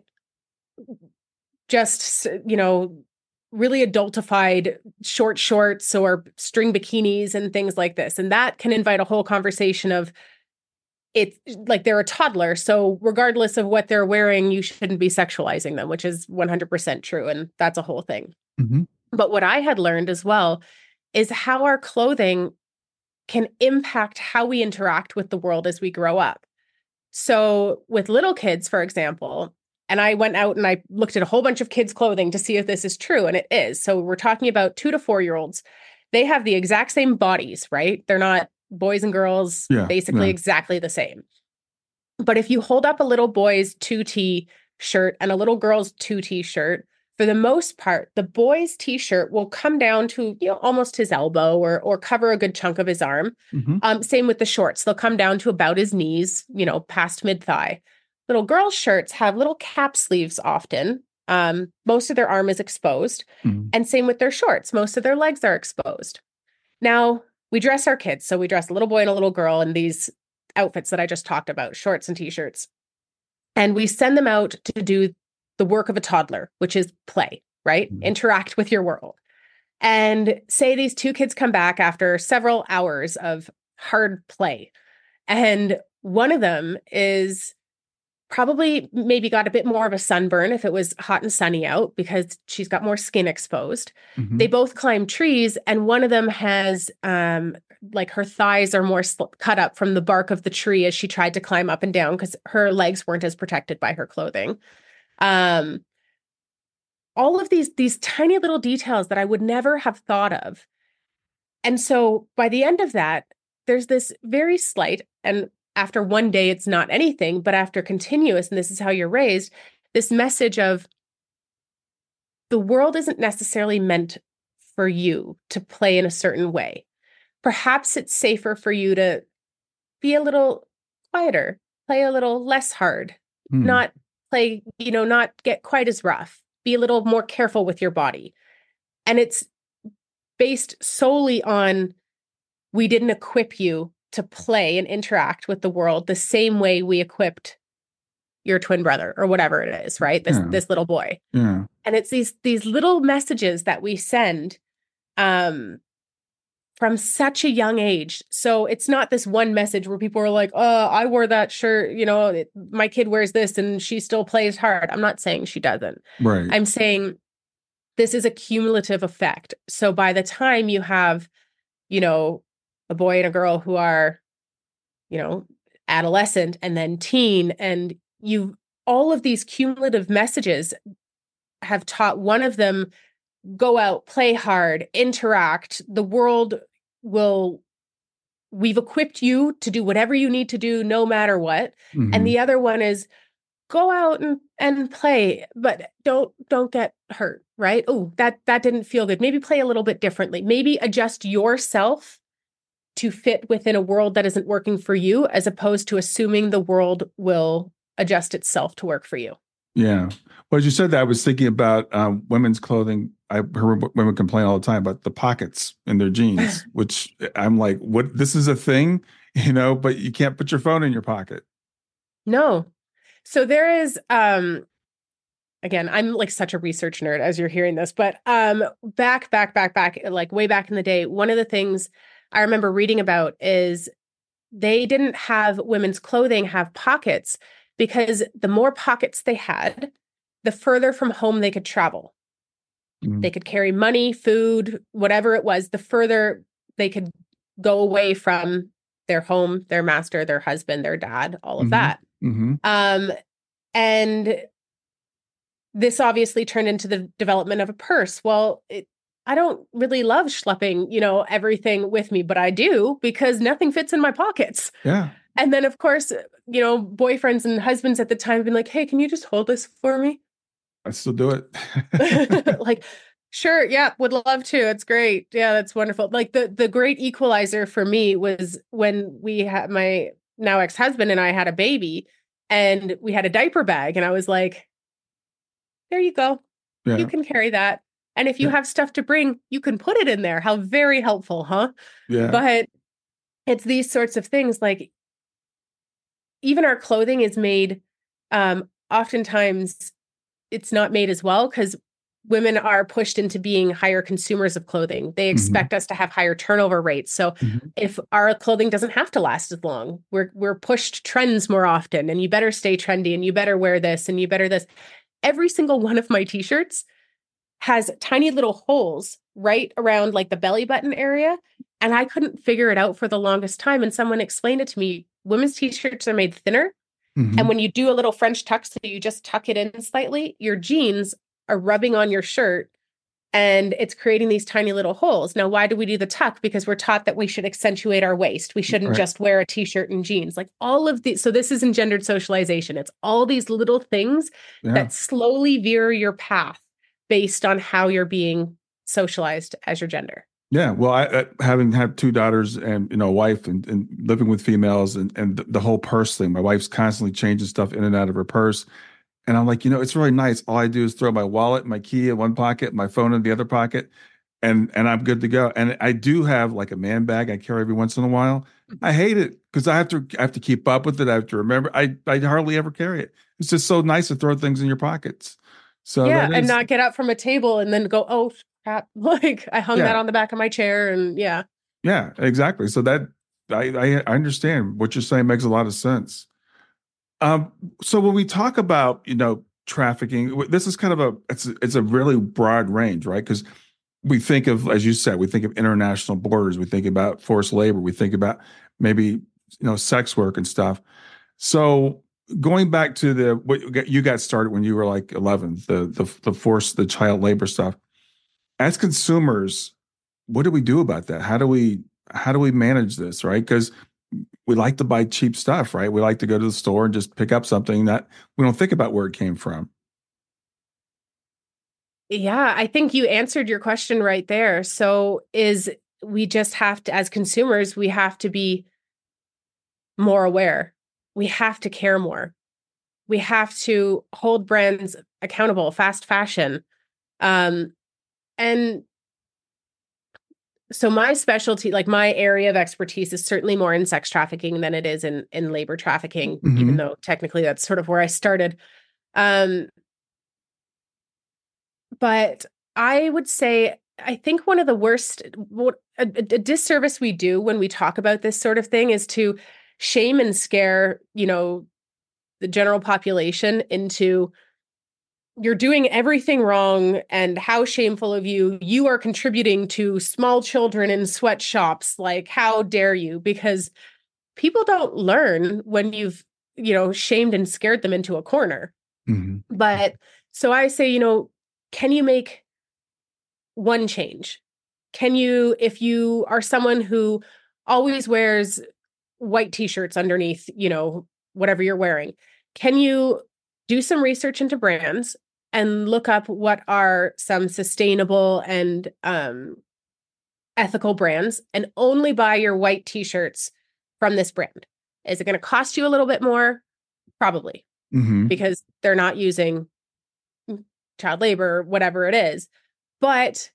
just, you know, really adultified short shorts or string bikinis and things like this. And that can invite a whole conversation of, it's like they're a toddler. So regardless of what they're wearing, you shouldn't be sexualizing them, which is one hundred percent true. And that's a whole thing. Mhm. But what I had learned as well is how our clothing can impact how we interact with the world as we grow up. So with little kids, for example, and I went out and I looked at a whole bunch of kids' clothing to see if this is true, and it is. So we're talking about two to four year olds. They have the exact same bodies, right? They're not boys and girls, Yeah, basically yeah. exactly the same. But if you hold up a little boy's two T shirt and a little girl's two T shirt, for the most part, the boy's T-shirt will come down to, you know, almost his elbow, or or cover a good chunk of his arm. Mhm. Um, same with the shorts. They'll come down to about his knees, you know, past mid-thigh. Little girls' shirts have little cap sleeves often. Um, most of their arm is exposed. Mhm. And same with their shorts. Most of their legs are exposed. Now, we dress our kids. So we dress a little boy and a little girl in these outfits that I just talked about, shorts and T-shirts. And we send them out to do the work of a toddler, which is play, right? Mhm. Interact with your world. And say these two kids come back after several hours of hard play. And one of them is probably maybe got a bit more of a sunburn if it was hot and sunny out, because she's got more skin exposed. Mhm. They both climb trees, and one of them has um, like her thighs are more sl- cut up from the bark of the tree as she tried to climb up and down, because her legs weren't as protected by her clothing. Um, all of these these tiny little details that I would never have thought of. And so by the end of that, there's this very slight, and after one day, it's not anything, but after continuous, and this is how you're raised, this message of the world isn't necessarily meant for you to play in a certain way. Perhaps it's safer for you to be a little quieter, play a little less hard, Hmm. not play, you know, not get quite as rough, be a little more careful with your body. And it's based solely on, we didn't equip you to play and interact with the world the same way we equipped your twin brother or whatever it is, right? This Yeah. this little boy. Yeah. And it's these these little messages that we send um from such a young age. So it's not this one message where people are like, "Oh, I wore that shirt, you know, it, my kid wears this and she still plays hard." I'm not saying she doesn't. Right. I'm saying this is a cumulative effect. So by the time you have, you know, a boy and a girl who are, you know, adolescent and then teen, and you, all of these cumulative messages have taught one of them, go out, play hard, interact. The world will, we've equipped you to do whatever you need to do, no matter what. And Mhm. the other one is, go out and, and play, but don't don't get hurt, right? Oh, that that didn't feel good. Maybe play a little bit differently. Maybe adjust yourself to fit within a world that isn't working for you, as opposed to assuming the world will adjust itself to work for you. Yeah. Well, as you said that, I was thinking about um, women's clothing. I heard women complain all the time about the pockets in their jeans, which I'm like, what? This is a thing, you know, but you can't put your phone in your pocket. No. So there is, um, again, I'm like such a research nerd as you're hearing this, but um, back, back, back, back, like way back in the day, one of the things I remember reading about is they didn't have women's clothing have pockets because the more pockets they had, the further from home they could travel. Mm. They could carry money, food, whatever it was, the further they could go away from their home, their master, their husband, their dad, all of mm-hmm. that. Mm-hmm. Um, and this obviously turned into the development of a purse. Well, it, I don't really love schlepping, you know, everything with me, but I do because nothing fits in my pockets. Yeah. And then, of course, you know, boyfriends and husbands at the time have been like, hey, can you just hold this for me? I still do it. Like, sure. Yeah. Would love to. It's great. Yeah. That's wonderful. Like the, the great equalizer for me was when we had my now ex-husband and I had a baby and we had a diaper bag and I was like, there you go. Yeah. You can carry that. And if you yeah. have stuff to bring, you can put it in there. How very helpful, huh? Yeah. But it's these sorts of things, like even our clothing is made, um, oftentimes it's not made as well because women are pushed into being higher consumers of clothing. They expect mm-hmm. us to have higher turnover rates. So mm-hmm. if our clothing doesn't have to last as long, we're we're pushed trends more often, and you better stay trendy and you better wear this and you better this. Every single one of my t-shirts has tiny little holes right around like the belly button area. And I couldn't figure it out for the longest time. And someone explained it to me. Women's t-shirts are made thinner. Mm-hmm. And when you do a little French tuck, so you just tuck it in slightly, your jeans are rubbing on your shirt and it's creating these tiny little holes. Now, why do we do the tuck? Because we're taught that we should accentuate our waist. We shouldn't right. just wear a t-shirt and jeans. Like all of these. So this is engendered socialization. It's all these little things yeah. that slowly veer your path based on how you're being socialized as your gender. Yeah. Well, I, I having had two daughters and, you know, a wife and, and living with females and, and the, the whole purse thing, my wife's constantly changing stuff in and out of her purse. And I'm like, you know, it's really nice. All I do is throw my wallet, my key in one pocket, my phone in the other pocket, and and I'm good to go. And I do have like a man bag I carry every once in a while. I hate it because I have to I have to keep up with it. I have to remember. I I hardly ever carry it. It's just so nice to throw things in your pockets. So yeah, is, and not get up from a table and then go, oh crap! Like I hung yeah. that on the back of my chair, and yeah, yeah, exactly. So that I I understand what you're saying makes a lot of sense. Um, so when we talk about, you know, trafficking, this is kind of a, it's, it's a really broad range, right? Because we think of, as you said, we think of international borders, we think about forced labor, we think about maybe, you know, sex work and stuff. So going back to the, what you got started when you were like eleven, the, the, the forced, the child labor stuff. As consumers, what do we do about that? How do we, how do we manage this, right? Because we like to buy cheap stuff, right? We like to go to the store and just pick up something that we don't think about where it came from. Yeah, I think you answered your question right there. So is we just have to, as consumers, we have to be more aware. We have to care more. We have to hold brands accountable, fast fashion. Um, and So my specialty, like my area of expertise is certainly more in sex trafficking than it is in, in labor trafficking, mm-hmm. even though technically that's sort of where I started. Um, but I would say, I think one of the worst, what a, a disservice we do when we talk about this sort of thing is to shame and scare, you know, the general population into you're doing everything wrong and how shameful of you. You are contributing to small children in sweatshops. Like, how dare you? Because people don't learn when you've, you know, shamed and scared them into a corner. Mm-hmm. But so I say, you know, can you make one change? Can you, if you are someone who always wears white t-shirts underneath, you know, whatever you're wearing, can you do some research into brands and look up what are some sustainable and um, ethical brands, and only buy your white t-shirts from this brand. Is it going to cost you a little bit more? Probably, Mm-hmm. because they're not using child labor, whatever it is. But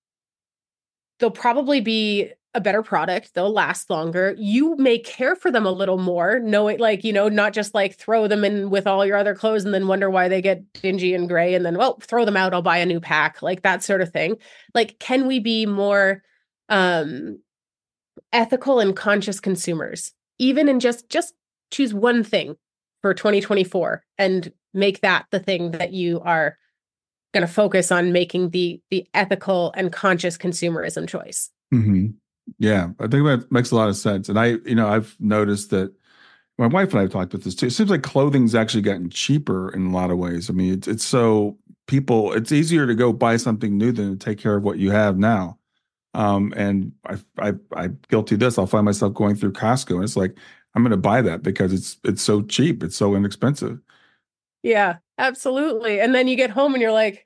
they'll probably be a better product. They'll last longer. You may care for them a little more, knowing, like, you know, not just like throw them in with all your other clothes and then wonder why they get dingy and gray and then, well, throw them out. I'll buy a new pack, like that sort of thing. Like, can we be more um, ethical and conscious consumers, even in just, just choose one thing for twenty twenty-four and make that the thing that you are going to focus on, making the the ethical and conscious consumerism choice. Mm-hmm. Yeah, I think that makes a lot of sense. And I, you know, I've noticed that my wife and I have talked about this too. It seems like clothing's actually gotten cheaper in a lot of ways. I mean, it's, it's so people, it's easier to go buy something new than to take care of what you have now. Um, and I, I, I'm guilty of this. I'll find myself going through Costco and it's like, I'm going to buy that because it's, it's so cheap. It's so inexpensive. Yeah, absolutely. And then you get home and you're like,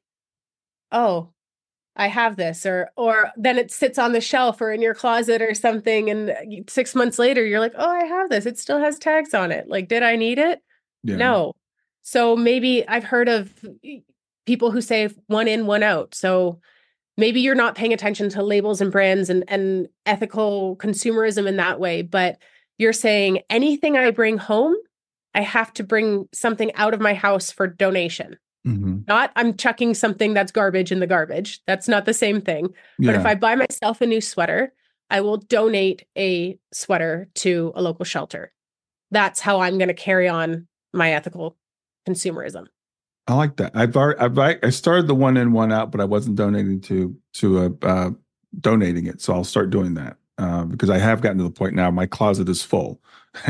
oh, I have this, or, or then it sits on the shelf or in your closet or something. And six months later, you're like, oh, I have this. It still has tags on it. Like, did I need it? Yeah. No. So maybe I've heard of people who say one in, one out. So maybe you're not paying attention to labels and brands and, and ethical consumerism in that way, but you're saying anything I bring home, I have to bring something out of my house for donation. Mm-hmm. Not I'm chucking something that's garbage in the garbage. That's not the same thing. Yeah. But if I buy myself a new sweater, I will donate a sweater to a local shelter. That's how I'm going to carry on my ethical consumerism. I like that. I've already, I've, I started the one in, one out, but I wasn't donating to, to a, uh, donating it. So I'll start doing that. Uh, because I have gotten to the point now, my closet is full.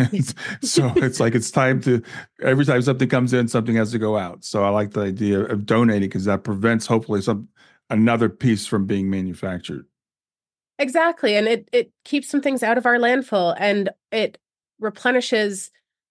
So it's like, it's time to, every time something comes in, something has to go out. So I like the idea of donating because that prevents hopefully some, another piece from being manufactured. Exactly. And it, it keeps some things out of our landfill, and it replenishes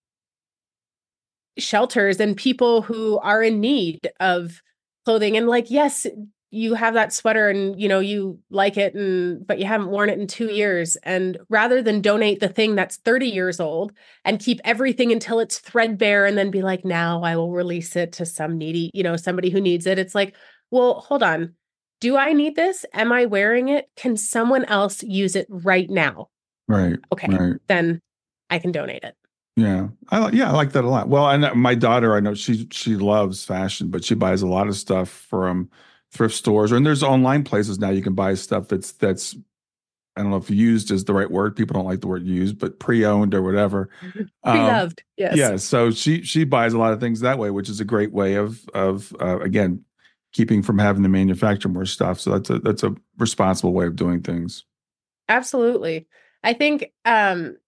shelters and people who are in need of clothing. And like, yes, you have that sweater and, you know, you like it, and but you haven't worn it in two years. And rather than donate the thing that's thirty years old and keep everything until it's threadbare and then be like, now I will release it to some needy, you know, somebody who needs it. It's like, well, hold on. Do I need this? Am I wearing it? Can someone else use it right now? Right. Okay. Right. Then I can donate it. Yeah. I like, yeah, I like that a lot. Well, and my daughter, I know she, she loves fashion, but she buys a lot of stuff from thrift stores, and there's online places now you can buy stuff that's, that's, I don't know if used is the right word. People don't like the word used, but pre-owned or whatever. Pre-loved. Um, yes. Yeah. So she, she buys a lot of things that way, which is a great way of, of, uh, again, keeping from having to manufacture more stuff. So that's a, that's a responsible way of doing things. Absolutely. I think, um,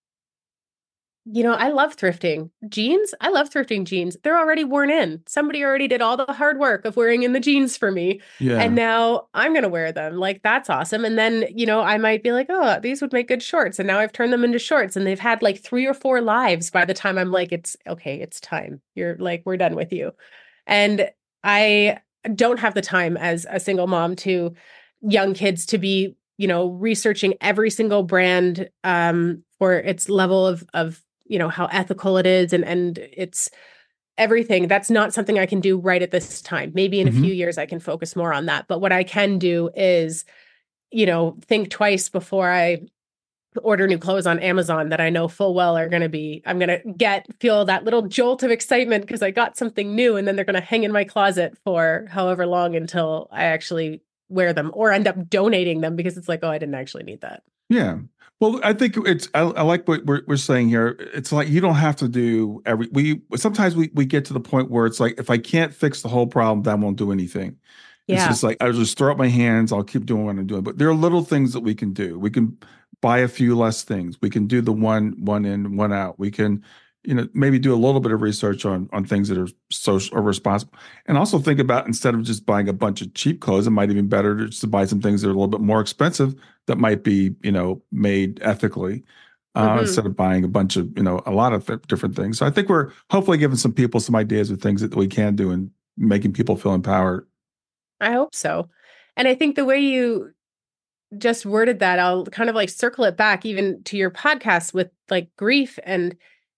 you know, I love thrifting jeans. I love thrifting jeans. They're already worn in. Somebody already did all the hard work of wearing in the jeans for me. Yeah. And now I'm going to wear them. Like, that's awesome. And then, you know, I might be like, oh, these would make good shorts. And now I've turned them into shorts, and they've had like three or four lives by the time I'm like, it's okay. It's time. You're like, we're done with you. And I don't have the time as a single mom to young kids to be, you know, researching every single brand um, for its level of, of, you know, how ethical it is and, and it's everything. That's not something I can do right at this time. Maybe in Mm-hmm. a few years I can focus more on that. But what I can do is, you know, think twice before I order new clothes on Amazon that I know full well are going to be, I'm going to get, feel that little jolt of excitement because I got something new, and then they're going to hang in my closet for however long until I actually wear them or end up donating them because it's like, oh, I didn't actually need that. Yeah. Well, I think it's, I, I like what we're, we're saying here. It's like, you don't have to do every, we, sometimes we, we get to the point where it's like, if I can't fix the whole problem, then I won't do anything. Yeah. It's just like, I'll just throw up my hands. I'll keep doing what I'm doing. But there are little things that we can do. We can buy a few less things. We can do the one, one in, one out. We can, you know, maybe do a little bit of research on, on things that are social or responsible. And also think about, instead of just buying a bunch of cheap clothes, it might even be better just to buy some things that are a little bit more expensive that might be, you know, made ethically. uh, Mm-hmm. instead of buying a bunch of, you know, a lot of th- different things. So I think we're hopefully giving some people some ideas of things that we can do and making people feel empowered. I hope so. And I think the way you just worded that, I'll kind of like circle it back even to your podcast with like grief. And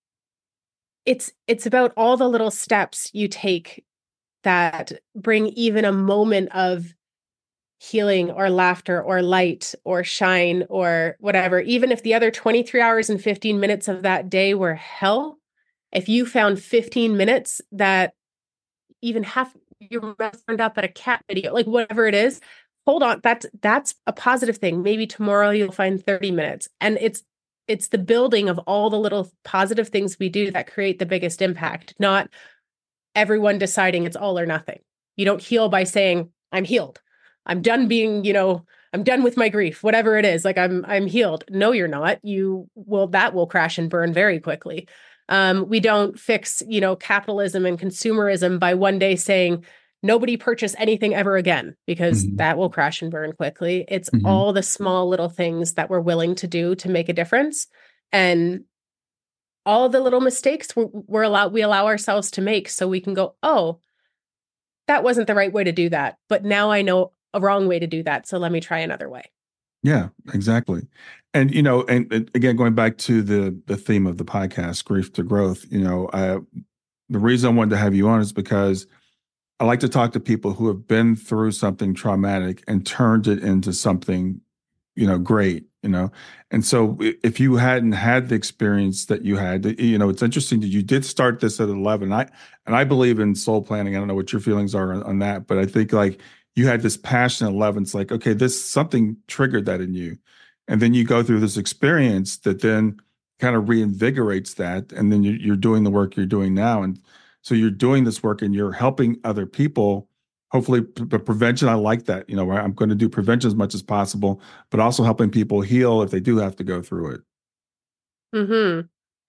it's it's about all the little steps you take that bring even a moment of healing or laughter or light or shine or whatever. Even if the other twenty-three hours and fifteen minutes of that day were hell, if you found fifteen minutes that even half your mouth turned up at a cat video, like whatever it is, hold on, that's that's a positive thing. Maybe tomorrow you'll find thirty minutes. And it's it's the building of all the little positive things we do that create the biggest impact, not everyone deciding it's all or nothing. You don't heal by saying, I'm healed. I'm done being, you know, I'm done with my grief, whatever it is. Like I'm, I'm healed. No, you're not. You will, that will crash and burn very quickly. Um, we don't fix, you know, capitalism and consumerism by one day saying nobody purchase anything ever again, because Mm-hmm. that will crash and burn quickly. It's Mm-hmm. all the small little things that we're willing to do to make a difference. And all the little mistakes we're, we're allowed, we allow ourselves to make so we can go, oh, that wasn't the right way to do that. But now I know a wrong way to do that. So let me try another way. Yeah, exactly. And, you know, and, and again, going back to the the theme of the podcast, Grief to Growth, you know, uh, the reason I wanted to have you on is because I like to talk to people who have been through something traumatic and turned it into something, you know, great, you know. And so if you hadn't had the experience that you had, you know, it's interesting that you did start this at eleven. I and I believe in soul planning. I don't know what your feelings are on, on that, but I think like you had this passion at eleven. It's like, okay, this something triggered that in you. And then you go through this experience that then kind of reinvigorates that. And then you're, you're doing the work you're doing now. And so you're doing this work and you're helping other people. Hopefully, but prevention, I like that. You know, I'm going to do prevention as much as possible, but also helping people heal if they do have to go through it. Mm-hmm.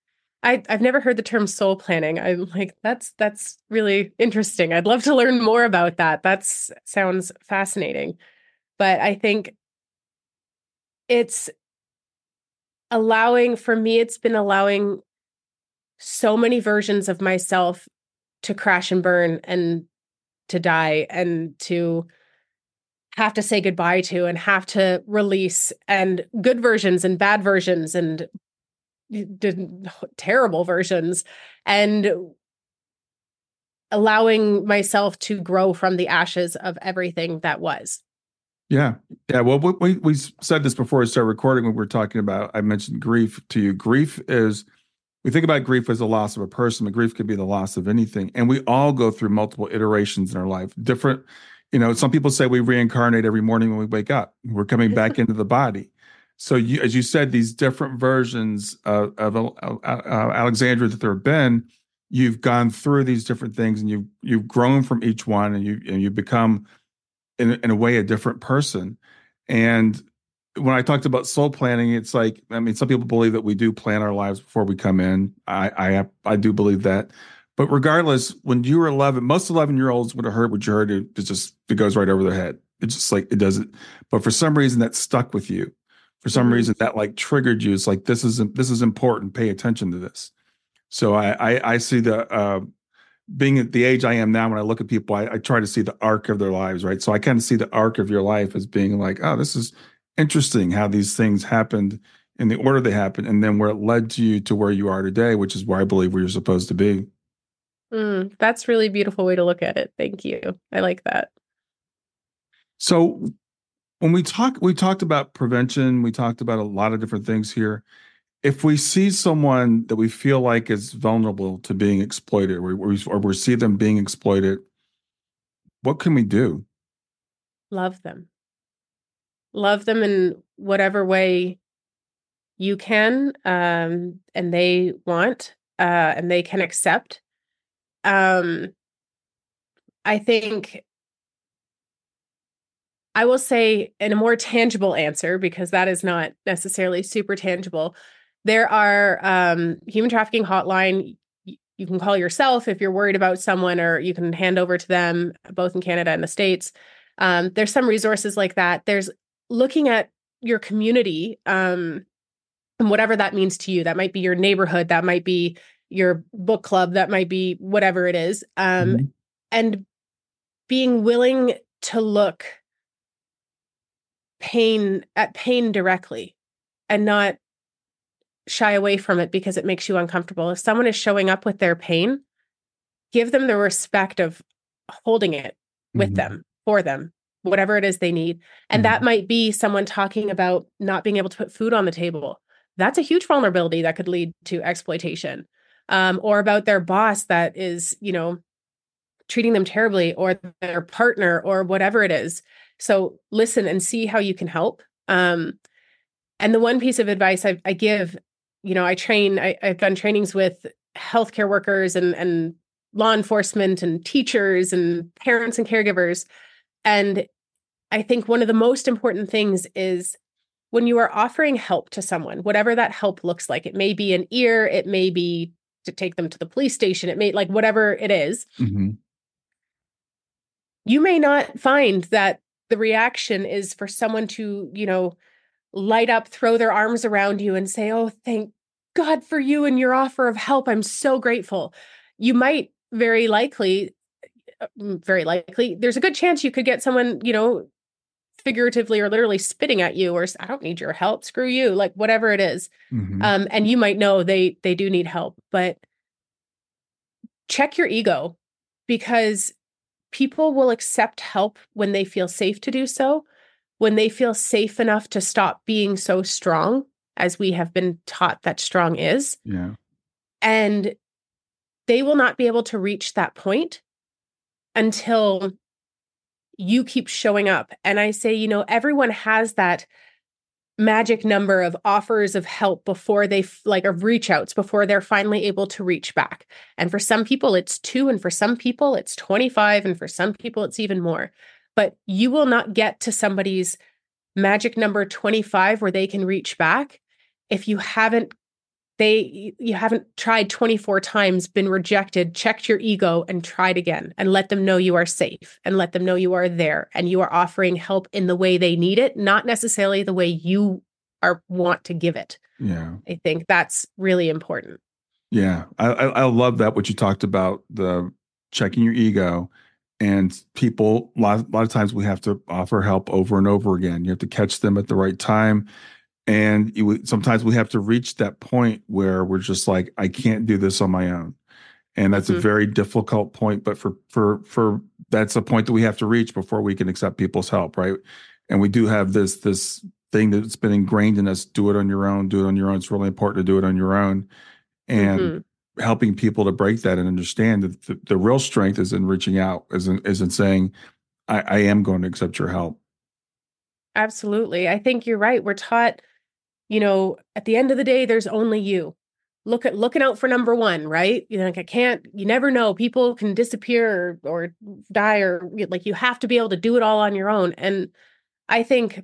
I, I've never heard the term soul planning. I'm like, that's that's really interesting. I'd love to learn more about that. That's sounds fascinating. But I think it's allowing, for me, it's been allowing so many versions of myself to crash and burn and to die and to have to say goodbye to and have to release, and good versions and bad versions and terrible versions, and allowing myself to grow from the ashes of everything that was. Yeah. Yeah. Well, we, we said this before I started recording when we were talking about, I mentioned grief to you. Grief is, we think about grief as the loss of a person, but grief could be the loss of anything. And we all go through multiple iterations in our life. Different, you know, some people say we reincarnate every morning when we wake up. We're coming back into the body. So you, as you said, these different versions of, of uh, uh, Alexandra that there have been, you've gone through these different things and you've, you've grown from each one, and you, and you become in, in a way a different person. And when I talked about soul planning, it's like, I mean, some people believe that we do plan our lives before we come in. I I, I do believe that. But regardless, when you were eleven, most eleven year olds would have heard what you heard. It, it just, it goes right over their head. It's just like, it doesn't. But for some reason that stuck with you. For some mm-hmm. reason that like triggered you. It's like, this is, this is important. Pay attention to this. So I, I, I see the, uh, being at the age I am now, when I look at people, I, I try to see the arc of their lives, right? So I kind of see the arc of your life as being like, oh, this is interesting how these things happened in the order they happened, and then where it led to you to where you are today, which is where I believe where you're supposed to be. Mm, that's really beautiful way to look at it. Thank you. I like that. So when we talk, we talked about prevention, we talked about a lot of different things here. If we see someone that we feel like is vulnerable to being exploited, or we, or we see them being exploited, what can we do? Love them. Love them in whatever way you can, um, and they want, uh, and they can accept. Um, I think I will say, in a more tangible answer, because that is not necessarily super tangible, there are um, human trafficking hotline. You can call yourself if you're worried about someone, or you can hand over to them, both in Canada and the States. Um, there's some resources like that. There's looking at your community. Um, And whatever that means to you, that might be your neighborhood, that might be your book club, that might be whatever it is. Um, Mm-hmm. and being willing to look pain at pain directly and not shy away from it because it makes you uncomfortable. If someone is showing up with their pain, give them the respect of holding it with Mm-hmm. them, for them, whatever it is they need. And Mm-hmm. that might be someone talking about not being able to put food on the table. That's a huge vulnerability that could lead to exploitation. Um, or about their boss that is, you know, treating them terribly, or their partner, or whatever it is. So listen and see how you can help. Um, and the one piece of advice I, I give, you know, I train, I, I've done trainings with healthcare workers and, and law enforcement and teachers and parents and caregivers. And I think one of the most important things is when you are offering help to someone, whatever that help looks like, it may be an ear, it may be to take them to the police station, it may like whatever it is, Mm-hmm. you may not find that the reaction is for someone to, you know, light up, throw their arms around you and say, oh, thank God for you and your offer of help. I'm so grateful. You might very likely, very likely, there's a good chance you could get someone, you know, figuratively or literally spitting at you, or I don't need your help, screw you, like whatever it is. Mm-hmm. Um, and you might know they they do need help, but check your ego, because people will accept help when they feel safe to do so, when they feel safe enough to stop being so strong, as we have been taught that strong is. Yeah. And they will not be able to reach that point until you keep showing up. And I say, you know, everyone has that magic number of offers of help before they f- like of reach outs before they're finally able to reach back. And for some people it's two, and for some people it's twenty-five, and for some people it's even more. But you will not get to somebody's magic number twenty-five where they can reach back if you haven't they you haven't tried twenty-four times, been rejected, checked your ego, and tried again, and let them know you are safe, and let them know you are there, and you are offering help in the way they need it, not necessarily the way you are want to give it. Yeah. I think that's really important. Yeah. I, I, I love that, what you talked about, the checking your ego. And people, a lot, a lot of times we have to offer help over and over again. You have to catch them at the right time. And you, sometimes we have to reach that point where we're just like, I can't do this on my own. And that's Mhm. a very difficult point. But for, for, for, that's a point that we have to reach before we can accept people's help. Right. And we do have this, this thing that's been ingrained in us: do it on your own, do it on your own. It's really important to do it on your own. And Mhm. helping people to break that and understand that the, the real strength is in reaching out, is in, is in saying, I, I am going to accept your help. Absolutely. I think you're right. We're taught, you know, at the end of the day, there's only you. Look at looking out for number one, right? You know, like I can't, you never know. People can disappear or, or die, or like you have to be able to do it all on your own. And I think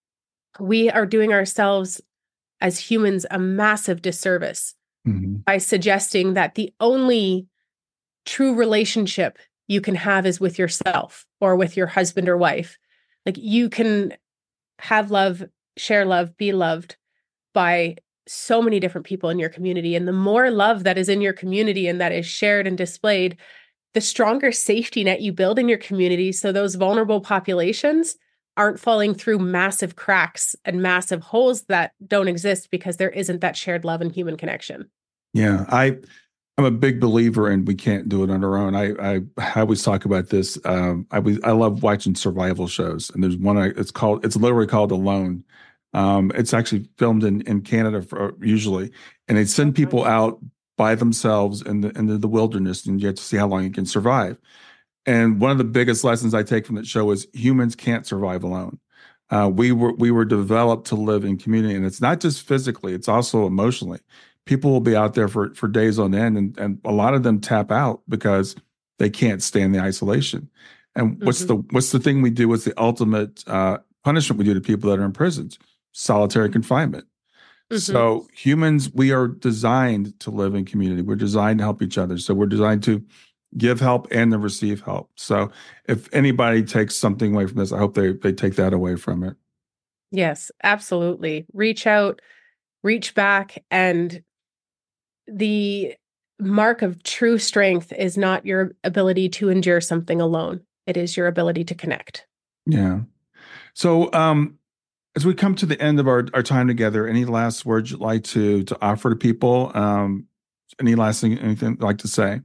we are doing ourselves as humans a massive disservice Mm-hmm. by suggesting that the only true relationship you can have is with yourself or with your husband or wife. Like you can have love, share love, be loved by so many different people in your community. And the more love that is in your community and that is shared and displayed, the stronger safety net you build in your community. So those vulnerable populations aren't falling through massive cracks and massive holes that don't exist because there isn't that shared love and human connection. Yeah, I, I'm a big believer in we can't do it on our own. I, I, I always talk about this. Um, I was, I love watching survival shows, and there's one. I, it's called. It's literally called Alone. Um, it's actually filmed in in Canada for, usually, and they send Okay. people out by themselves in the into the wilderness, and you have to see how long you can survive. And one of the biggest lessons I take from that show is humans can't survive alone. Uh, we were we were developed to live in community, and it's not just physically; it's also emotionally. People will be out there for for days on end, and and a lot of them tap out because they can't stand the isolation. And what's Mhm. the what's the thing we do? What's the ultimate uh, punishment we do to people that are in prisons? Solitary confinement. Mhm. So humans, we are designed to live in community. We're designed to help each other. So we're designed to give help and to receive help. So if anybody takes something away from this, I hope they they take that away from it. Yes, absolutely. Reach out, reach back. And the mark of true strength is not your ability to endure something alone. It is your ability to connect. Yeah. So, um, as we come to the end of our, our time together, any last words you'd like to to offer to people? Um, any last thing, anything you'd like to say?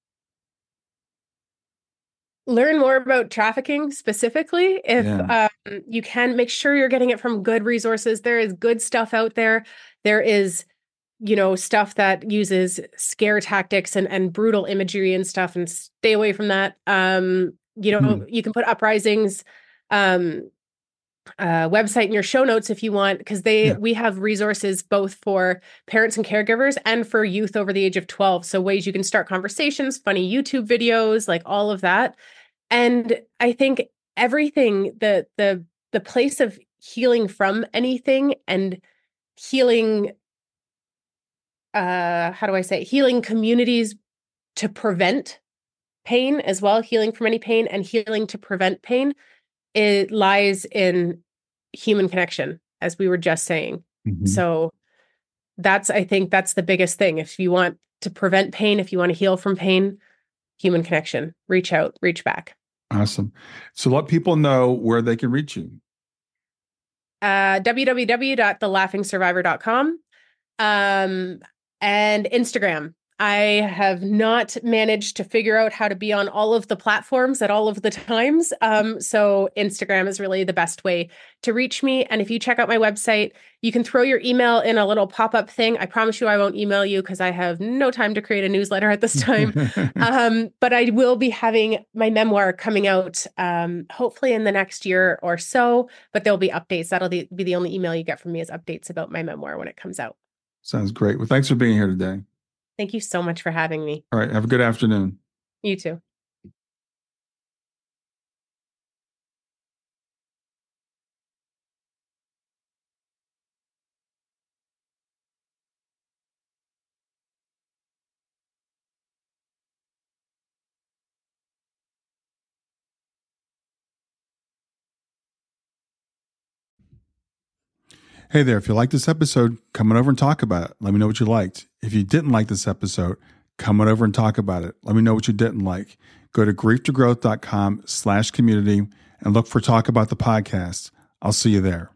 Learn more about trafficking specifically. If Yeah. um, you can, make sure you're getting it from good resources. There is good stuff out there. There is, you know, stuff that uses scare tactics and, and brutal imagery and stuff, and stay away from that. Um, you know, Hmm. you can put Uprising's um, uh, website in your show notes if you want, because they Yeah. we have resources both for parents and caregivers and for youth over the age of twelve. So ways you can start conversations, funny YouTube videos, like all of that. And I think everything, the the the place of healing from anything and healing, uh, how do I say, it? Healing communities to prevent pain as well, healing from any pain and healing to prevent pain, it lies in human connection, as we were just saying. Mhm. So that's, I think that's the biggest thing. If you want to prevent pain, if you want to heal from pain, human connection, reach out, reach back. Awesome. So let people know where they can reach you. Uh, w w w dot the laughing survivor dot com um, and Instagram. I have not managed to figure out how to be on all of the platforms at all of the times. Um, so Instagram is really the best way to reach me. And if you check out my website, you can throw your email in a little pop-up thing. I promise you I won't email you because I have no time to create a newsletter at this time. um, but I will be having my memoir coming out um, hopefully in the next year or so, but there'll be updates. That'll be the only email you get from me is updates about my memoir when it comes out. Sounds great. Well, thanks for being here today. Thank you so much for having me. All right. Have a good afternoon. You too. Hey there. If you like this episode, come on over and talk about it. Let me know what you liked. If you didn't like this episode, come on over and talk about it. Let me know what you didn't like. Go to grief to growth dot com slash community and look for Talk About the Podcast. I'll see you there.